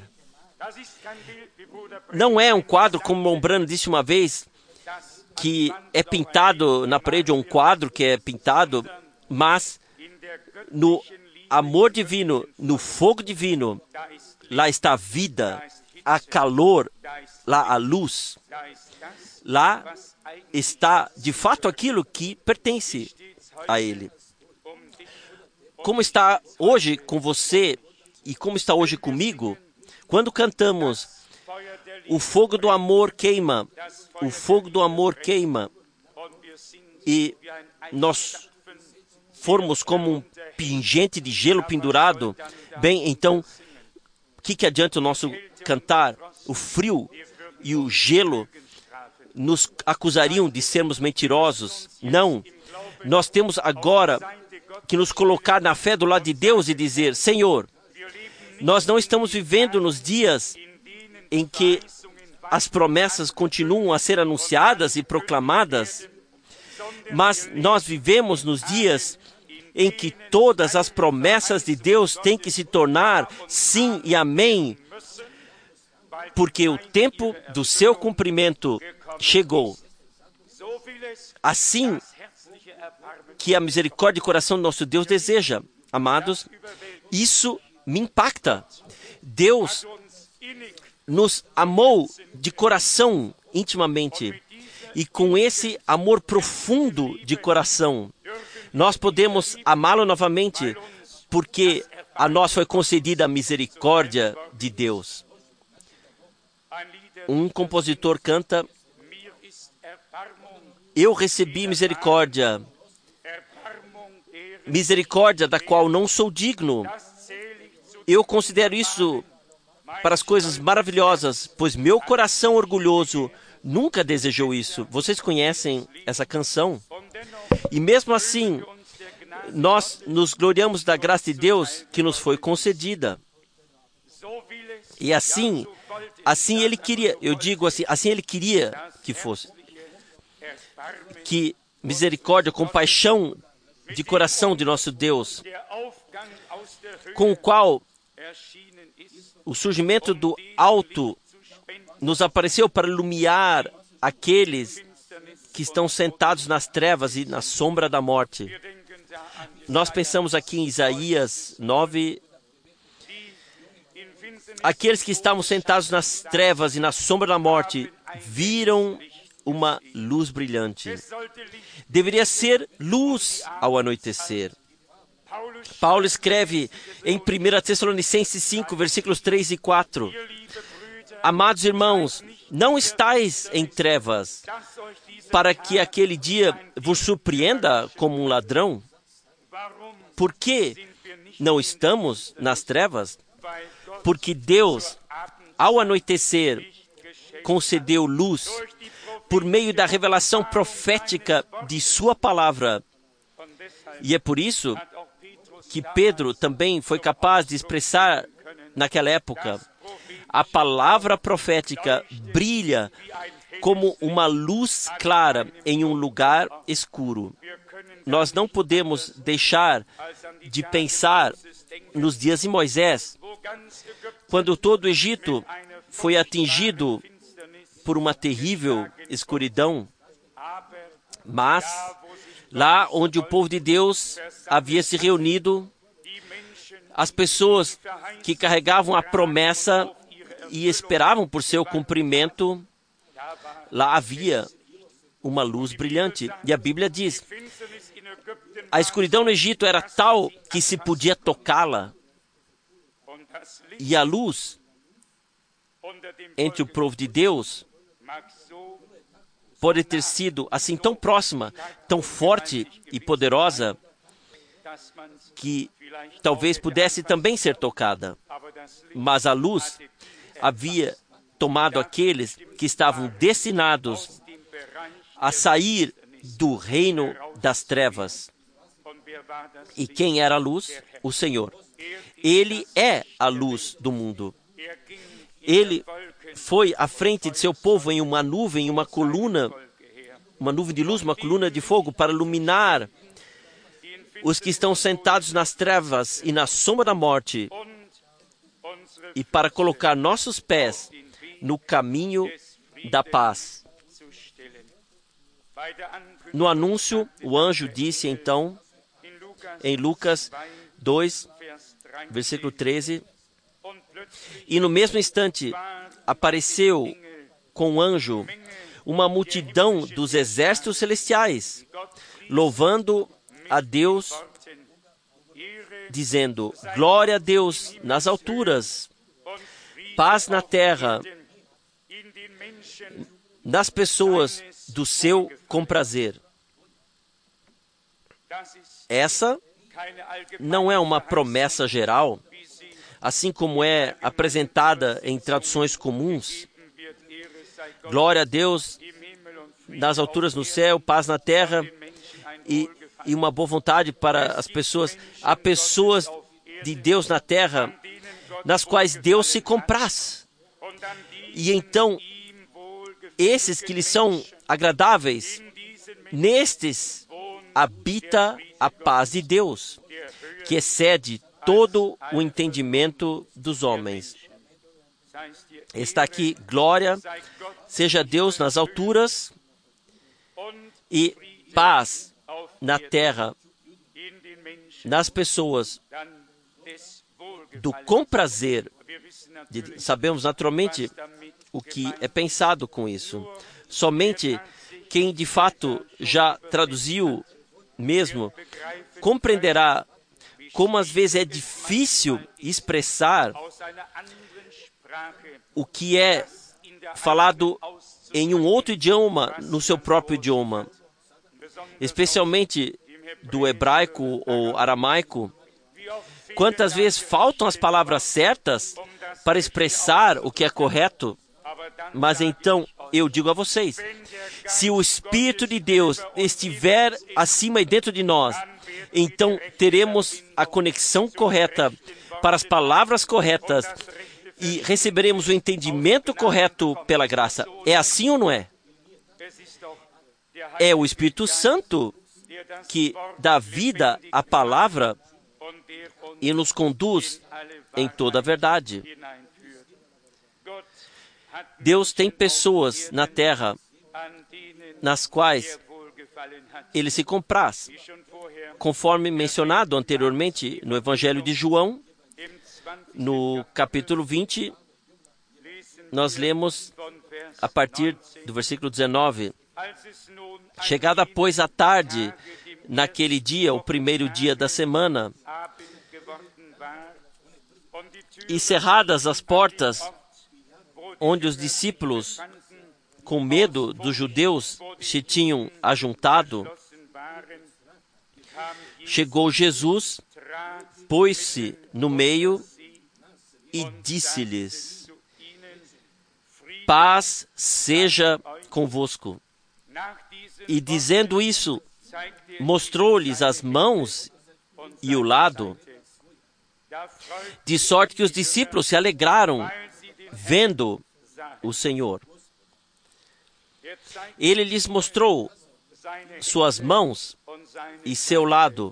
Não é um quadro, como Mombrano disse uma vez, que é pintado na parede, ou um quadro que é pintado, mas no amor divino, no fogo divino, lá está a vida, há calor, lá a luz. Lá está, de fato, aquilo que pertence a Ele. Como está hoje com você e como está hoje comigo, quando cantamos o fogo do amor queima, o fogo do amor queima, e nós formos como um pingente de gelo pendurado, bem, então, o que adianta o nosso cantar? O frio e o gelo nos acusariam de sermos mentirosos? Não. Nós temos agora que nos colocar na fé do lado de Deus e dizer: Senhor, nós não estamos vivendo nos dias em que as promessas continuam a ser anunciadas e proclamadas, mas nós vivemos nos dias em que todas as promessas de Deus têm que se tornar sim e amém, porque o tempo do seu cumprimento chegou. Assim, que a misericórdia de coração do nosso Deus deseja. Amados, isso me impacta. Deus nos amou de coração intimamente. E com esse amor profundo de coração, nós podemos amá-lo novamente, porque a nós foi concedida a misericórdia de Deus. Um compositor canta: eu recebi misericórdia, misericórdia da qual não sou digno. Eu considero isso para as coisas maravilhosas, pois meu coração orgulhoso nunca desejou isso. Vocês conhecem essa canção? E mesmo assim, nós nos gloriamos da graça de Deus que nos foi concedida. E assim Ele queria, eu digo assim Ele queria que fosse. Que misericórdia, compaixão de coração de nosso Deus, com o qual o surgimento do alto nos apareceu para iluminar aqueles que estão sentados nas trevas e na sombra da morte. Nós pensamos aqui em Isaías 9, aqueles que estavam sentados nas trevas e na sombra da morte viram uma luz brilhante. Deveria ser luz ao anoitecer. Paulo escreve em 1 Tessalonicenses 5, versículos 3 e 4. Amados irmãos, não estais em trevas, para que aquele dia vos surpreenda como um ladrão. Por que não estamos nas trevas? Porque Deus, ao anoitecer, concedeu luz por meio da revelação profética de sua palavra. E é por isso que Pedro também foi capaz de expressar naquela época: a palavra profética brilha como uma luz clara em um lugar escuro. Nós não podemos deixar de pensar nos dias de Moisés, quando todo o Egito foi atingido por uma terrível escuridão, mas lá onde o povo de Deus havia se reunido, as pessoas que carregavam a promessa e esperavam por seu cumprimento, lá havia uma luz brilhante. E a Bíblia diz: a escuridão no Egito era tal que se podia tocá-la. E a luz entre o povo de Deus pode ter sido assim tão próxima, tão forte e poderosa, que talvez pudesse também ser tocada. Mas a luz havia tomado aqueles que estavam destinados a sair do reino das trevas. E quem era a luz? O Senhor. Ele é a luz do mundo. Ele foi à frente de seu povo em uma nuvem, uma coluna, uma nuvem de luz, uma coluna de fogo, para iluminar os que estão sentados nas trevas e na sombra da morte, e para colocar nossos pés no caminho da paz. No anúncio, o anjo disse então, em Lucas 2, versículo 13, e no mesmo instante apareceu com o anjo uma multidão dos exércitos celestiais, louvando a Deus, dizendo: glória a Deus nas alturas, paz na terra, nas pessoas do seu comprazer. Essa não é uma promessa geral, assim como é apresentada em traduções comuns. Glória a Deus nas alturas no céu, paz na terra e uma boa vontade para as pessoas. Há pessoas de Deus na terra nas quais Deus se compraz. E então, esses que lhes são agradáveis, nestes habita a paz de Deus, que excede todo o entendimento dos homens. Está aqui: glória seja Deus nas alturas e paz na terra, nas pessoas, do comprazer. Sabemos naturalmente o que é pensado com isso. Somente quem de fato já traduziu mesmo compreenderá como às vezes é difícil expressar o que é falado em um outro idioma, no seu próprio idioma, especialmente do hebraico ou aramaico. Quantas vezes faltam as palavras certas para expressar o que é correto? Mas então, eu digo a vocês, se o Espírito de Deus estiver acima e dentro de nós, então teremos a conexão correta para as palavras corretas e receberemos o entendimento correto pela graça. É assim ou não é? É o Espírito Santo que dá vida à palavra e nos conduz em toda a verdade. Deus tem pessoas na terra nas quais Ele se compraz. Conforme mencionado anteriormente no Evangelho de João, no capítulo 20, nós lemos a partir do versículo 19. Chegada, pois, a tarde, naquele dia, o primeiro dia da semana, e cerradas as portas, onde os discípulos, com medo dos judeus, se tinham ajuntado, chegou Jesus, pôs-se no meio e disse-lhes: paz seja convosco. E dizendo isso, mostrou-lhes as mãos e o lado, de sorte que os discípulos se alegraram vendo o Senhor. Ele lhes mostrou suas mãos e seu lado,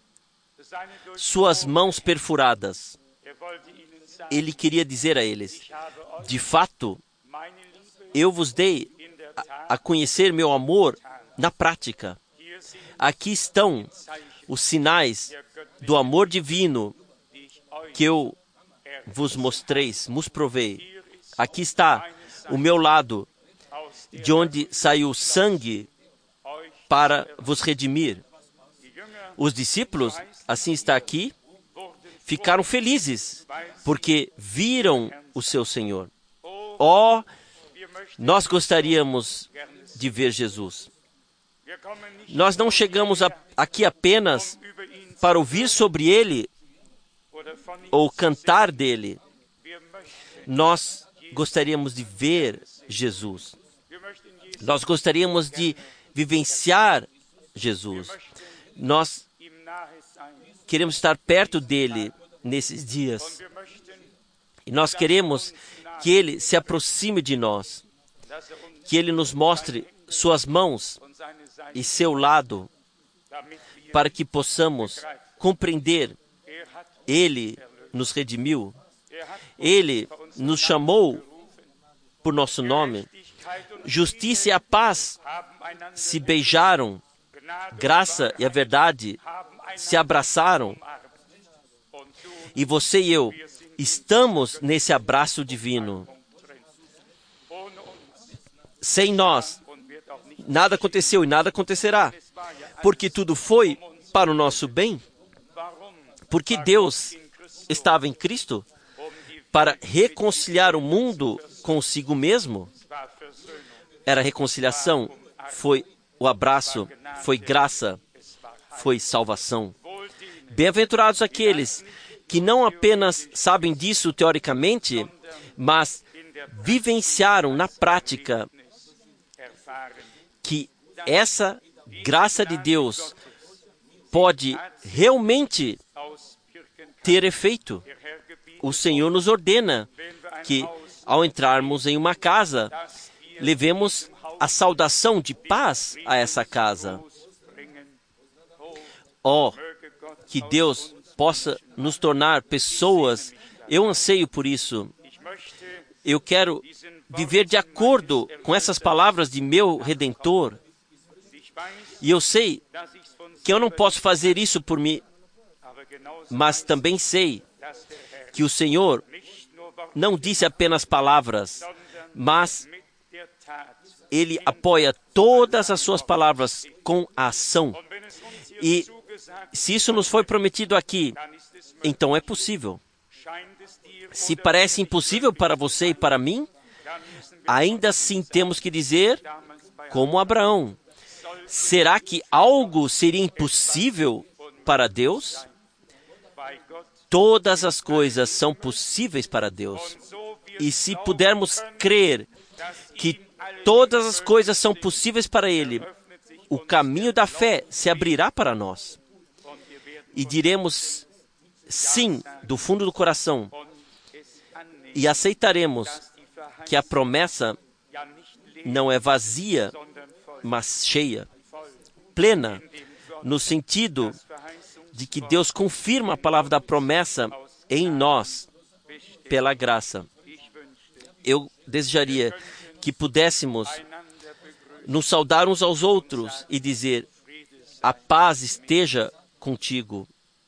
suas mãos perfuradas. Ele queria dizer a eles: de fato, eu vos dei a conhecer meu amor na prática. Aqui estão os sinais do amor divino que eu vos vos provei. Aqui está o meu lado, de onde saiu sangue para vos redimir. Os discípulos, assim está aqui, ficaram felizes, porque viram o seu Senhor. Oh, nós gostaríamos de ver Jesus. Nós não chegamos aqui apenas para ouvir sobre Ele ou cantar dele. Nós gostaríamos de ver Jesus. Nós gostaríamos de vivenciar Jesus. Nós queremos estar perto dele nesses dias. E nós queremos que ele se aproxime de nós, que ele nos mostre suas mãos e seu lado, para que possamos compreender. Ele nos redimiu. Ele nos chamou por nosso nome. Justiça e a paz se beijaram. Graça e a verdade se abraçaram. E você e eu estamos nesse abraço divino. Sem nós, nada aconteceu e nada acontecerá, porque tudo foi para o nosso bem. Porque Deus estava em Cristo para reconciliar o mundo consigo mesmo. Era reconciliação, foi o abraço, foi graça, foi salvação. Bem-aventurados aqueles que não apenas sabem disso teoricamente, mas vivenciaram na prática que essa graça de Deus pode realmente ter efeito. O Senhor nos ordena que, ao entrarmos em uma casa, levemos a saudação de paz a essa casa. Oh, que Deus possa nos tornar pessoas. Eu anseio por isso. Eu quero viver de acordo com essas palavras de meu Redentor. E eu sei que eu não posso fazer isso por mim, mas também sei que o Senhor não disse apenas palavras, mas Ele apoia todas as suas palavras com a ação. E se isso nos foi prometido aqui, então é possível. Se parece impossível para você e para mim, ainda assim temos que dizer, como Abraão, será que algo seria impossível para Deus? Todas as coisas são possíveis para Deus. E se pudermos crer que todas as coisas são possíveis para Ele, o caminho da fé se abrirá para nós. E diremos sim do fundo do coração. E aceitaremos que a promessa não é vazia, mas cheia, plena, no sentido de que Deus confirma a palavra da promessa em nós, pela graça. Eu desejaria que pudéssemos nos saudar uns aos outros e dizer, a paz esteja contigo.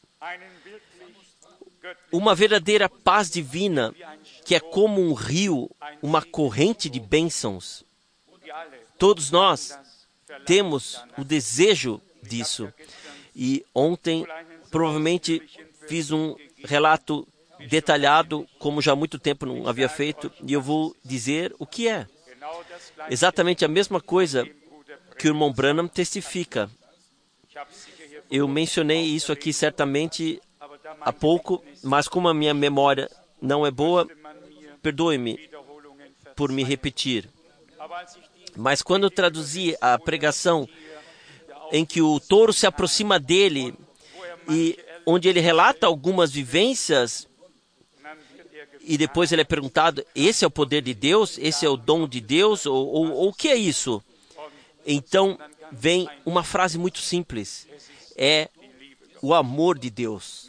Uma verdadeira paz divina, que é como um rio, uma corrente de bênçãos. Todos nós temos o desejo disso. E ontem, provavelmente, fiz um relato detalhado, como já há muito tempo não havia feito, e eu vou dizer o que é. Exatamente a mesma coisa que o irmão Branham testifica. Eu mencionei isso aqui certamente há pouco, mas como a minha memória não é boa, perdoe-me por me repetir. Mas quando eu traduzi a pregação em que o touro se aproxima dele e onde ele relata algumas vivências e depois ele é perguntado, esse é o poder de Deus? Esse é o dom de Deus? Ou o que é isso? Então vem uma frase muito simples. É o amor de Deus.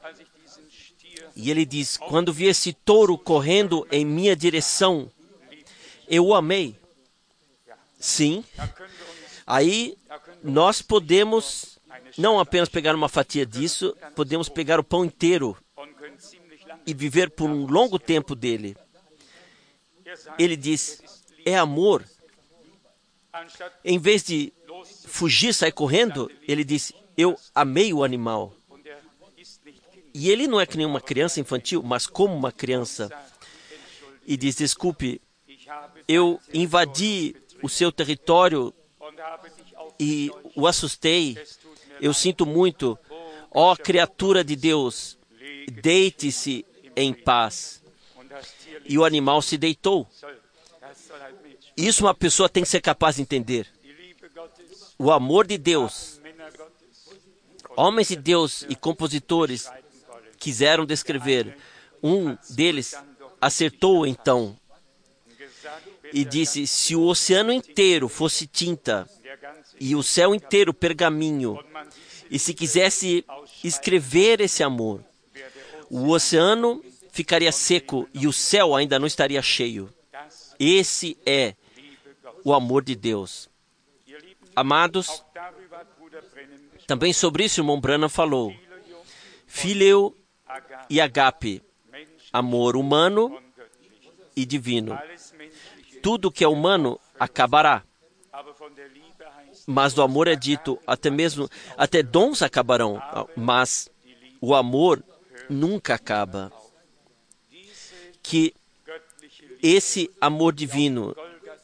E ele diz, quando vi esse touro correndo em minha direção, eu o amei. Sim. Aí nós podemos não apenas pegar uma fatia disso, podemos pegar o pão inteiro e viver por um longo tempo dele. Ele diz, é amor. Em vez de fugir, sair correndo, ele diz, eu amei o animal. E ele não é que nem uma criança infantil, mas como uma criança. E diz, desculpe, eu invadi o seu território e o assustei. Eu sinto muito. Ó criatura de Deus, deite-se em paz. E o animal se deitou. Isso uma pessoa tem que ser capaz de entender. O amor de Deus. Homens de Deus e compositores quiseram descrever. Um deles acertou então e disse, se o oceano inteiro fosse tinta e o céu inteiro pergaminho, e se quisesse escrever esse amor, o oceano ficaria seco e o céu ainda não estaria cheio. Esse é o amor de Deus. Amados, também sobre isso o irmão Branham falou. Fileu e agape, amor humano e divino. Tudo que é humano acabará. Mas do amor é dito, até dons acabarão, mas o amor nunca acaba. Que esse amor divino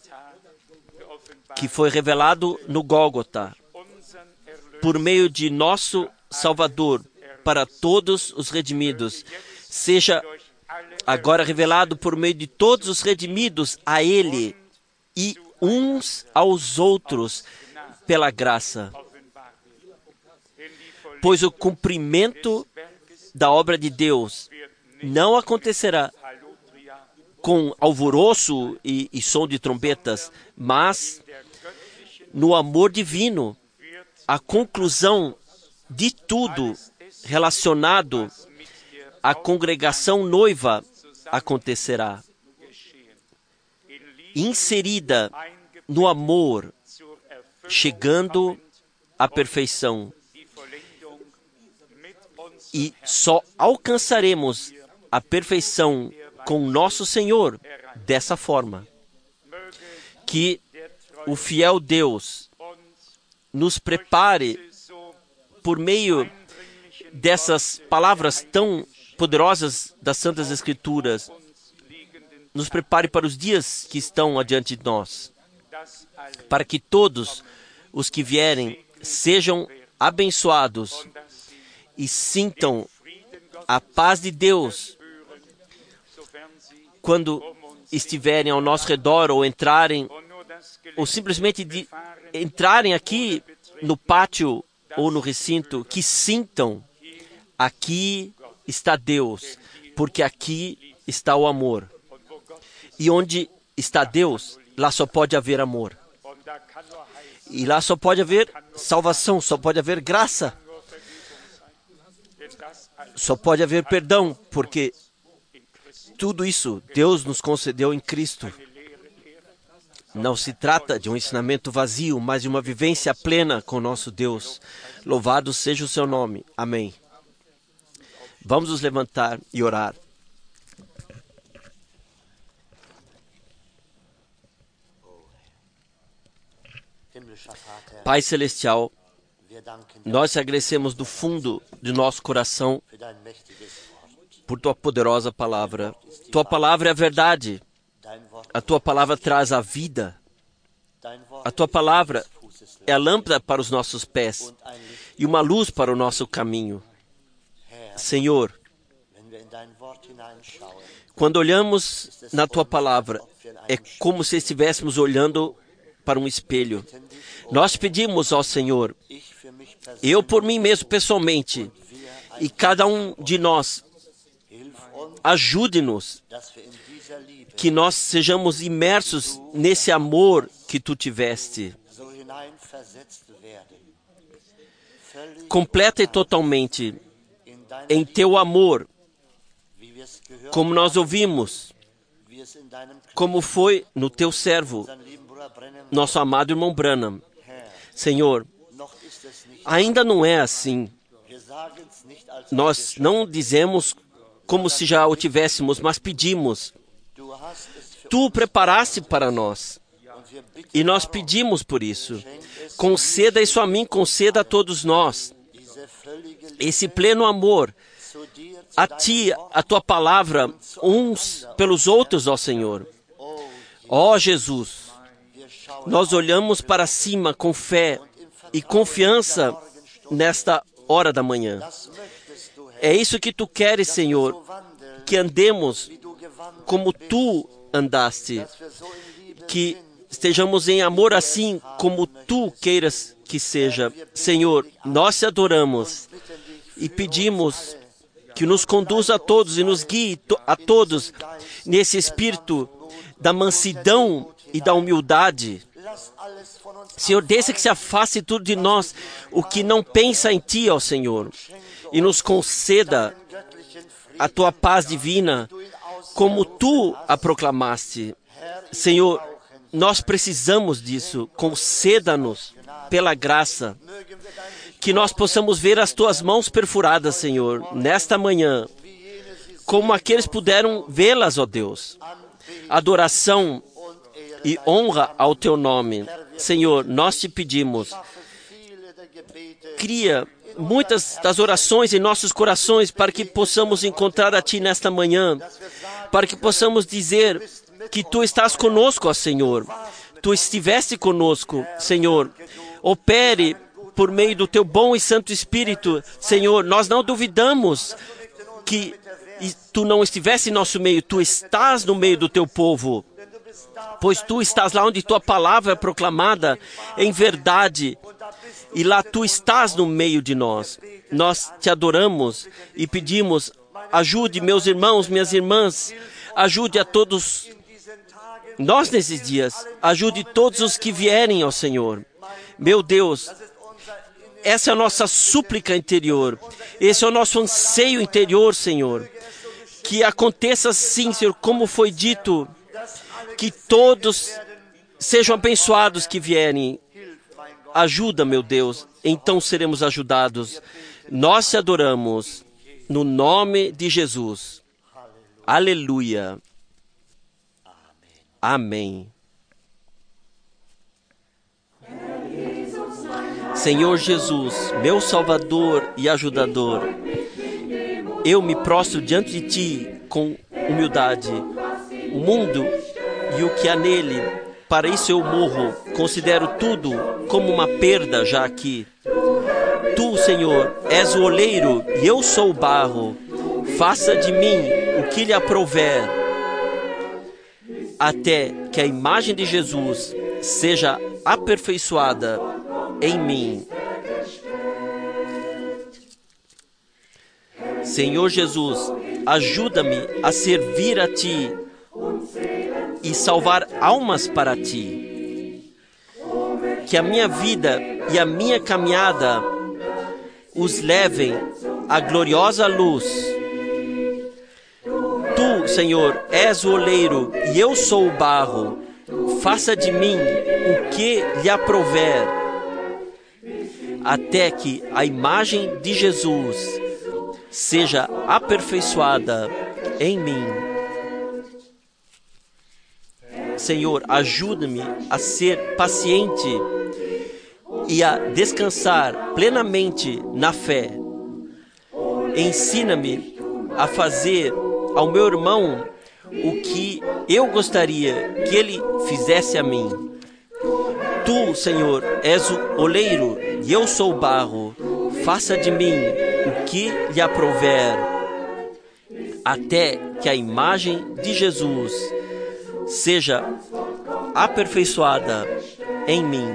que foi revelado no Gólgota, por meio de nosso Salvador, para todos os redimidos, seja agora revelado por meio de todos os redimidos a Ele e uns aos outros pela graça. Pois o cumprimento da obra de Deus não acontecerá com alvoroço e som de trombetas, mas no amor divino, a conclusão de tudo relacionado à congregação noiva acontecerá. Inserida no amor, chegando à perfeição. E só alcançaremos a perfeição com nosso Senhor dessa forma. Que o fiel Deus nos prepare por meio dessas palavras tão poderosas das Santas Escrituras, nos prepare para os dias que estão adiante de nós, para que todos os que vierem sejam abençoados e sintam a paz de Deus quando estiverem ao nosso redor ou entrarem, ou simplesmente entrarem aqui no pátio ou no recinto, que sintam: aqui está Deus, porque aqui está o amor. E onde está Deus, lá só pode haver amor. E lá só pode haver salvação, só pode haver graça. Só pode haver perdão, porque tudo isso Deus nos concedeu em Cristo. Não se trata de um ensinamento vazio, mas de uma vivência plena com nosso Deus. Louvado seja o seu nome. Amém. Vamos nos levantar e orar. Pai Celestial, nós te agradecemos do fundo de nosso coração por Tua poderosa palavra. Tua palavra é a verdade. A Tua palavra traz a vida. A Tua palavra é a lâmpada para os nossos pés e uma luz para o nosso caminho. Senhor, quando olhamos na Tua palavra, é como se estivéssemos olhando para um espelho. Nós pedimos ao Senhor, eu por mim mesmo pessoalmente, e cada um de nós, ajude-nos, que nós sejamos imersos nesse amor que Tu tiveste. Completa e totalmente em Teu amor, como nós ouvimos, como foi no Teu servo, nosso amado irmão Branham. Senhor, ainda não é assim. Nós não dizemos como se já o tivéssemos, mas pedimos. Tu o preparaste para nós. E nós pedimos por isso. Conceda isso a mim, conceda a todos nós. Esse pleno amor a Ti, a Tua palavra, uns pelos outros, ó Senhor. Ó Jesus, nós olhamos para cima com fé e confiança nesta hora da manhã. É isso que Tu queres, Senhor, que andemos como Tu andaste, que estejamos em amor assim como Tu queiras que seja. Senhor, nós Te adoramos e pedimos que nos conduza a todos e nos guie a todos nesse espírito da mansidão e da humildade. Senhor, deixa que se afaste tudo de nós o que não pensa em Ti, ó Senhor, e nos conceda a Tua paz divina, como Tu a proclamaste. Senhor, nós precisamos disso. Conceda-nos, pela graça, que nós possamos ver as Tuas mãos perfuradas, Senhor, nesta manhã, como aqueles puderam vê-las, ó Deus. Adoração e honra ao Teu nome. Senhor, nós Te pedimos, cria muitas das orações em nossos corações para que possamos encontrar a Ti nesta manhã, para que possamos dizer que Tu estás conosco, ó Senhor. Tu estiveste conosco, Senhor. Opere por meio do Teu bom e santo Espírito, Senhor. Nós não duvidamos que Tu não estivesse em nosso meio. Tu estás no meio do Teu povo, pois Tu estás lá onde Tua palavra é proclamada em verdade, e lá Tu estás no meio de nós. Nós Te adoramos e pedimos, ajude meus irmãos, minhas irmãs, ajude a todos nós nesses dias, ajude todos os que vierem, ó Senhor. Meu Deus, essa é a nossa súplica interior, esse é o nosso anseio interior, Senhor. Que aconteça sim, Senhor, como foi dito, que todos sejam abençoados que vierem. Ajuda, meu Deus, então seremos ajudados. Nós Te adoramos no nome de Jesus. Aleluia. Amém. Senhor Jesus, meu Salvador e ajudador, eu me prostro diante de Ti com humildade. O mundo e o que há nele, para isso eu morro, considero tudo como uma perda já aqui. Tu, Senhor, és o oleiro e eu sou o barro. Faça de mim o que lhe aprouver, até que a imagem de Jesus seja aperfeiçoada em mim. Senhor Jesus, ajuda-me a servir a Ti e salvar almas para Ti. Que a minha vida e a minha caminhada os levem à gloriosa luz. Tu, Senhor, és o oleiro e eu sou o barro. Faça de mim o que lhe aprouver, até que a imagem de Jesus seja aperfeiçoada em mim. Senhor, ajuda-me a ser paciente e a descansar plenamente na fé. Ensina-me a fazer ao meu irmão o que eu gostaria que ele fizesse a mim. Tu, Senhor, és o oleiro e eu sou o barro. Faça de mim o que lhe aprouver, até que a imagem de Jesus seja aperfeiçoada em mim.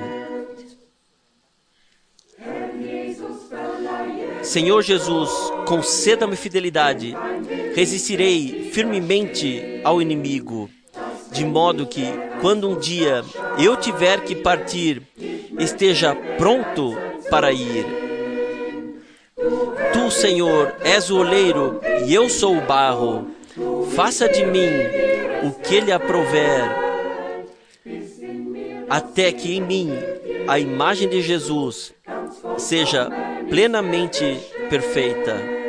Senhor Jesus, conceda-me fidelidade. Resistirei firmemente ao inimigo, de modo que, quando um dia eu tiver que partir, esteja pronto para ir. Tu, Senhor, és o oleiro e eu sou o barro. Faça de mim o que lhe aprouver, até que em mim a imagem de Jesus seja plenamente perfeita.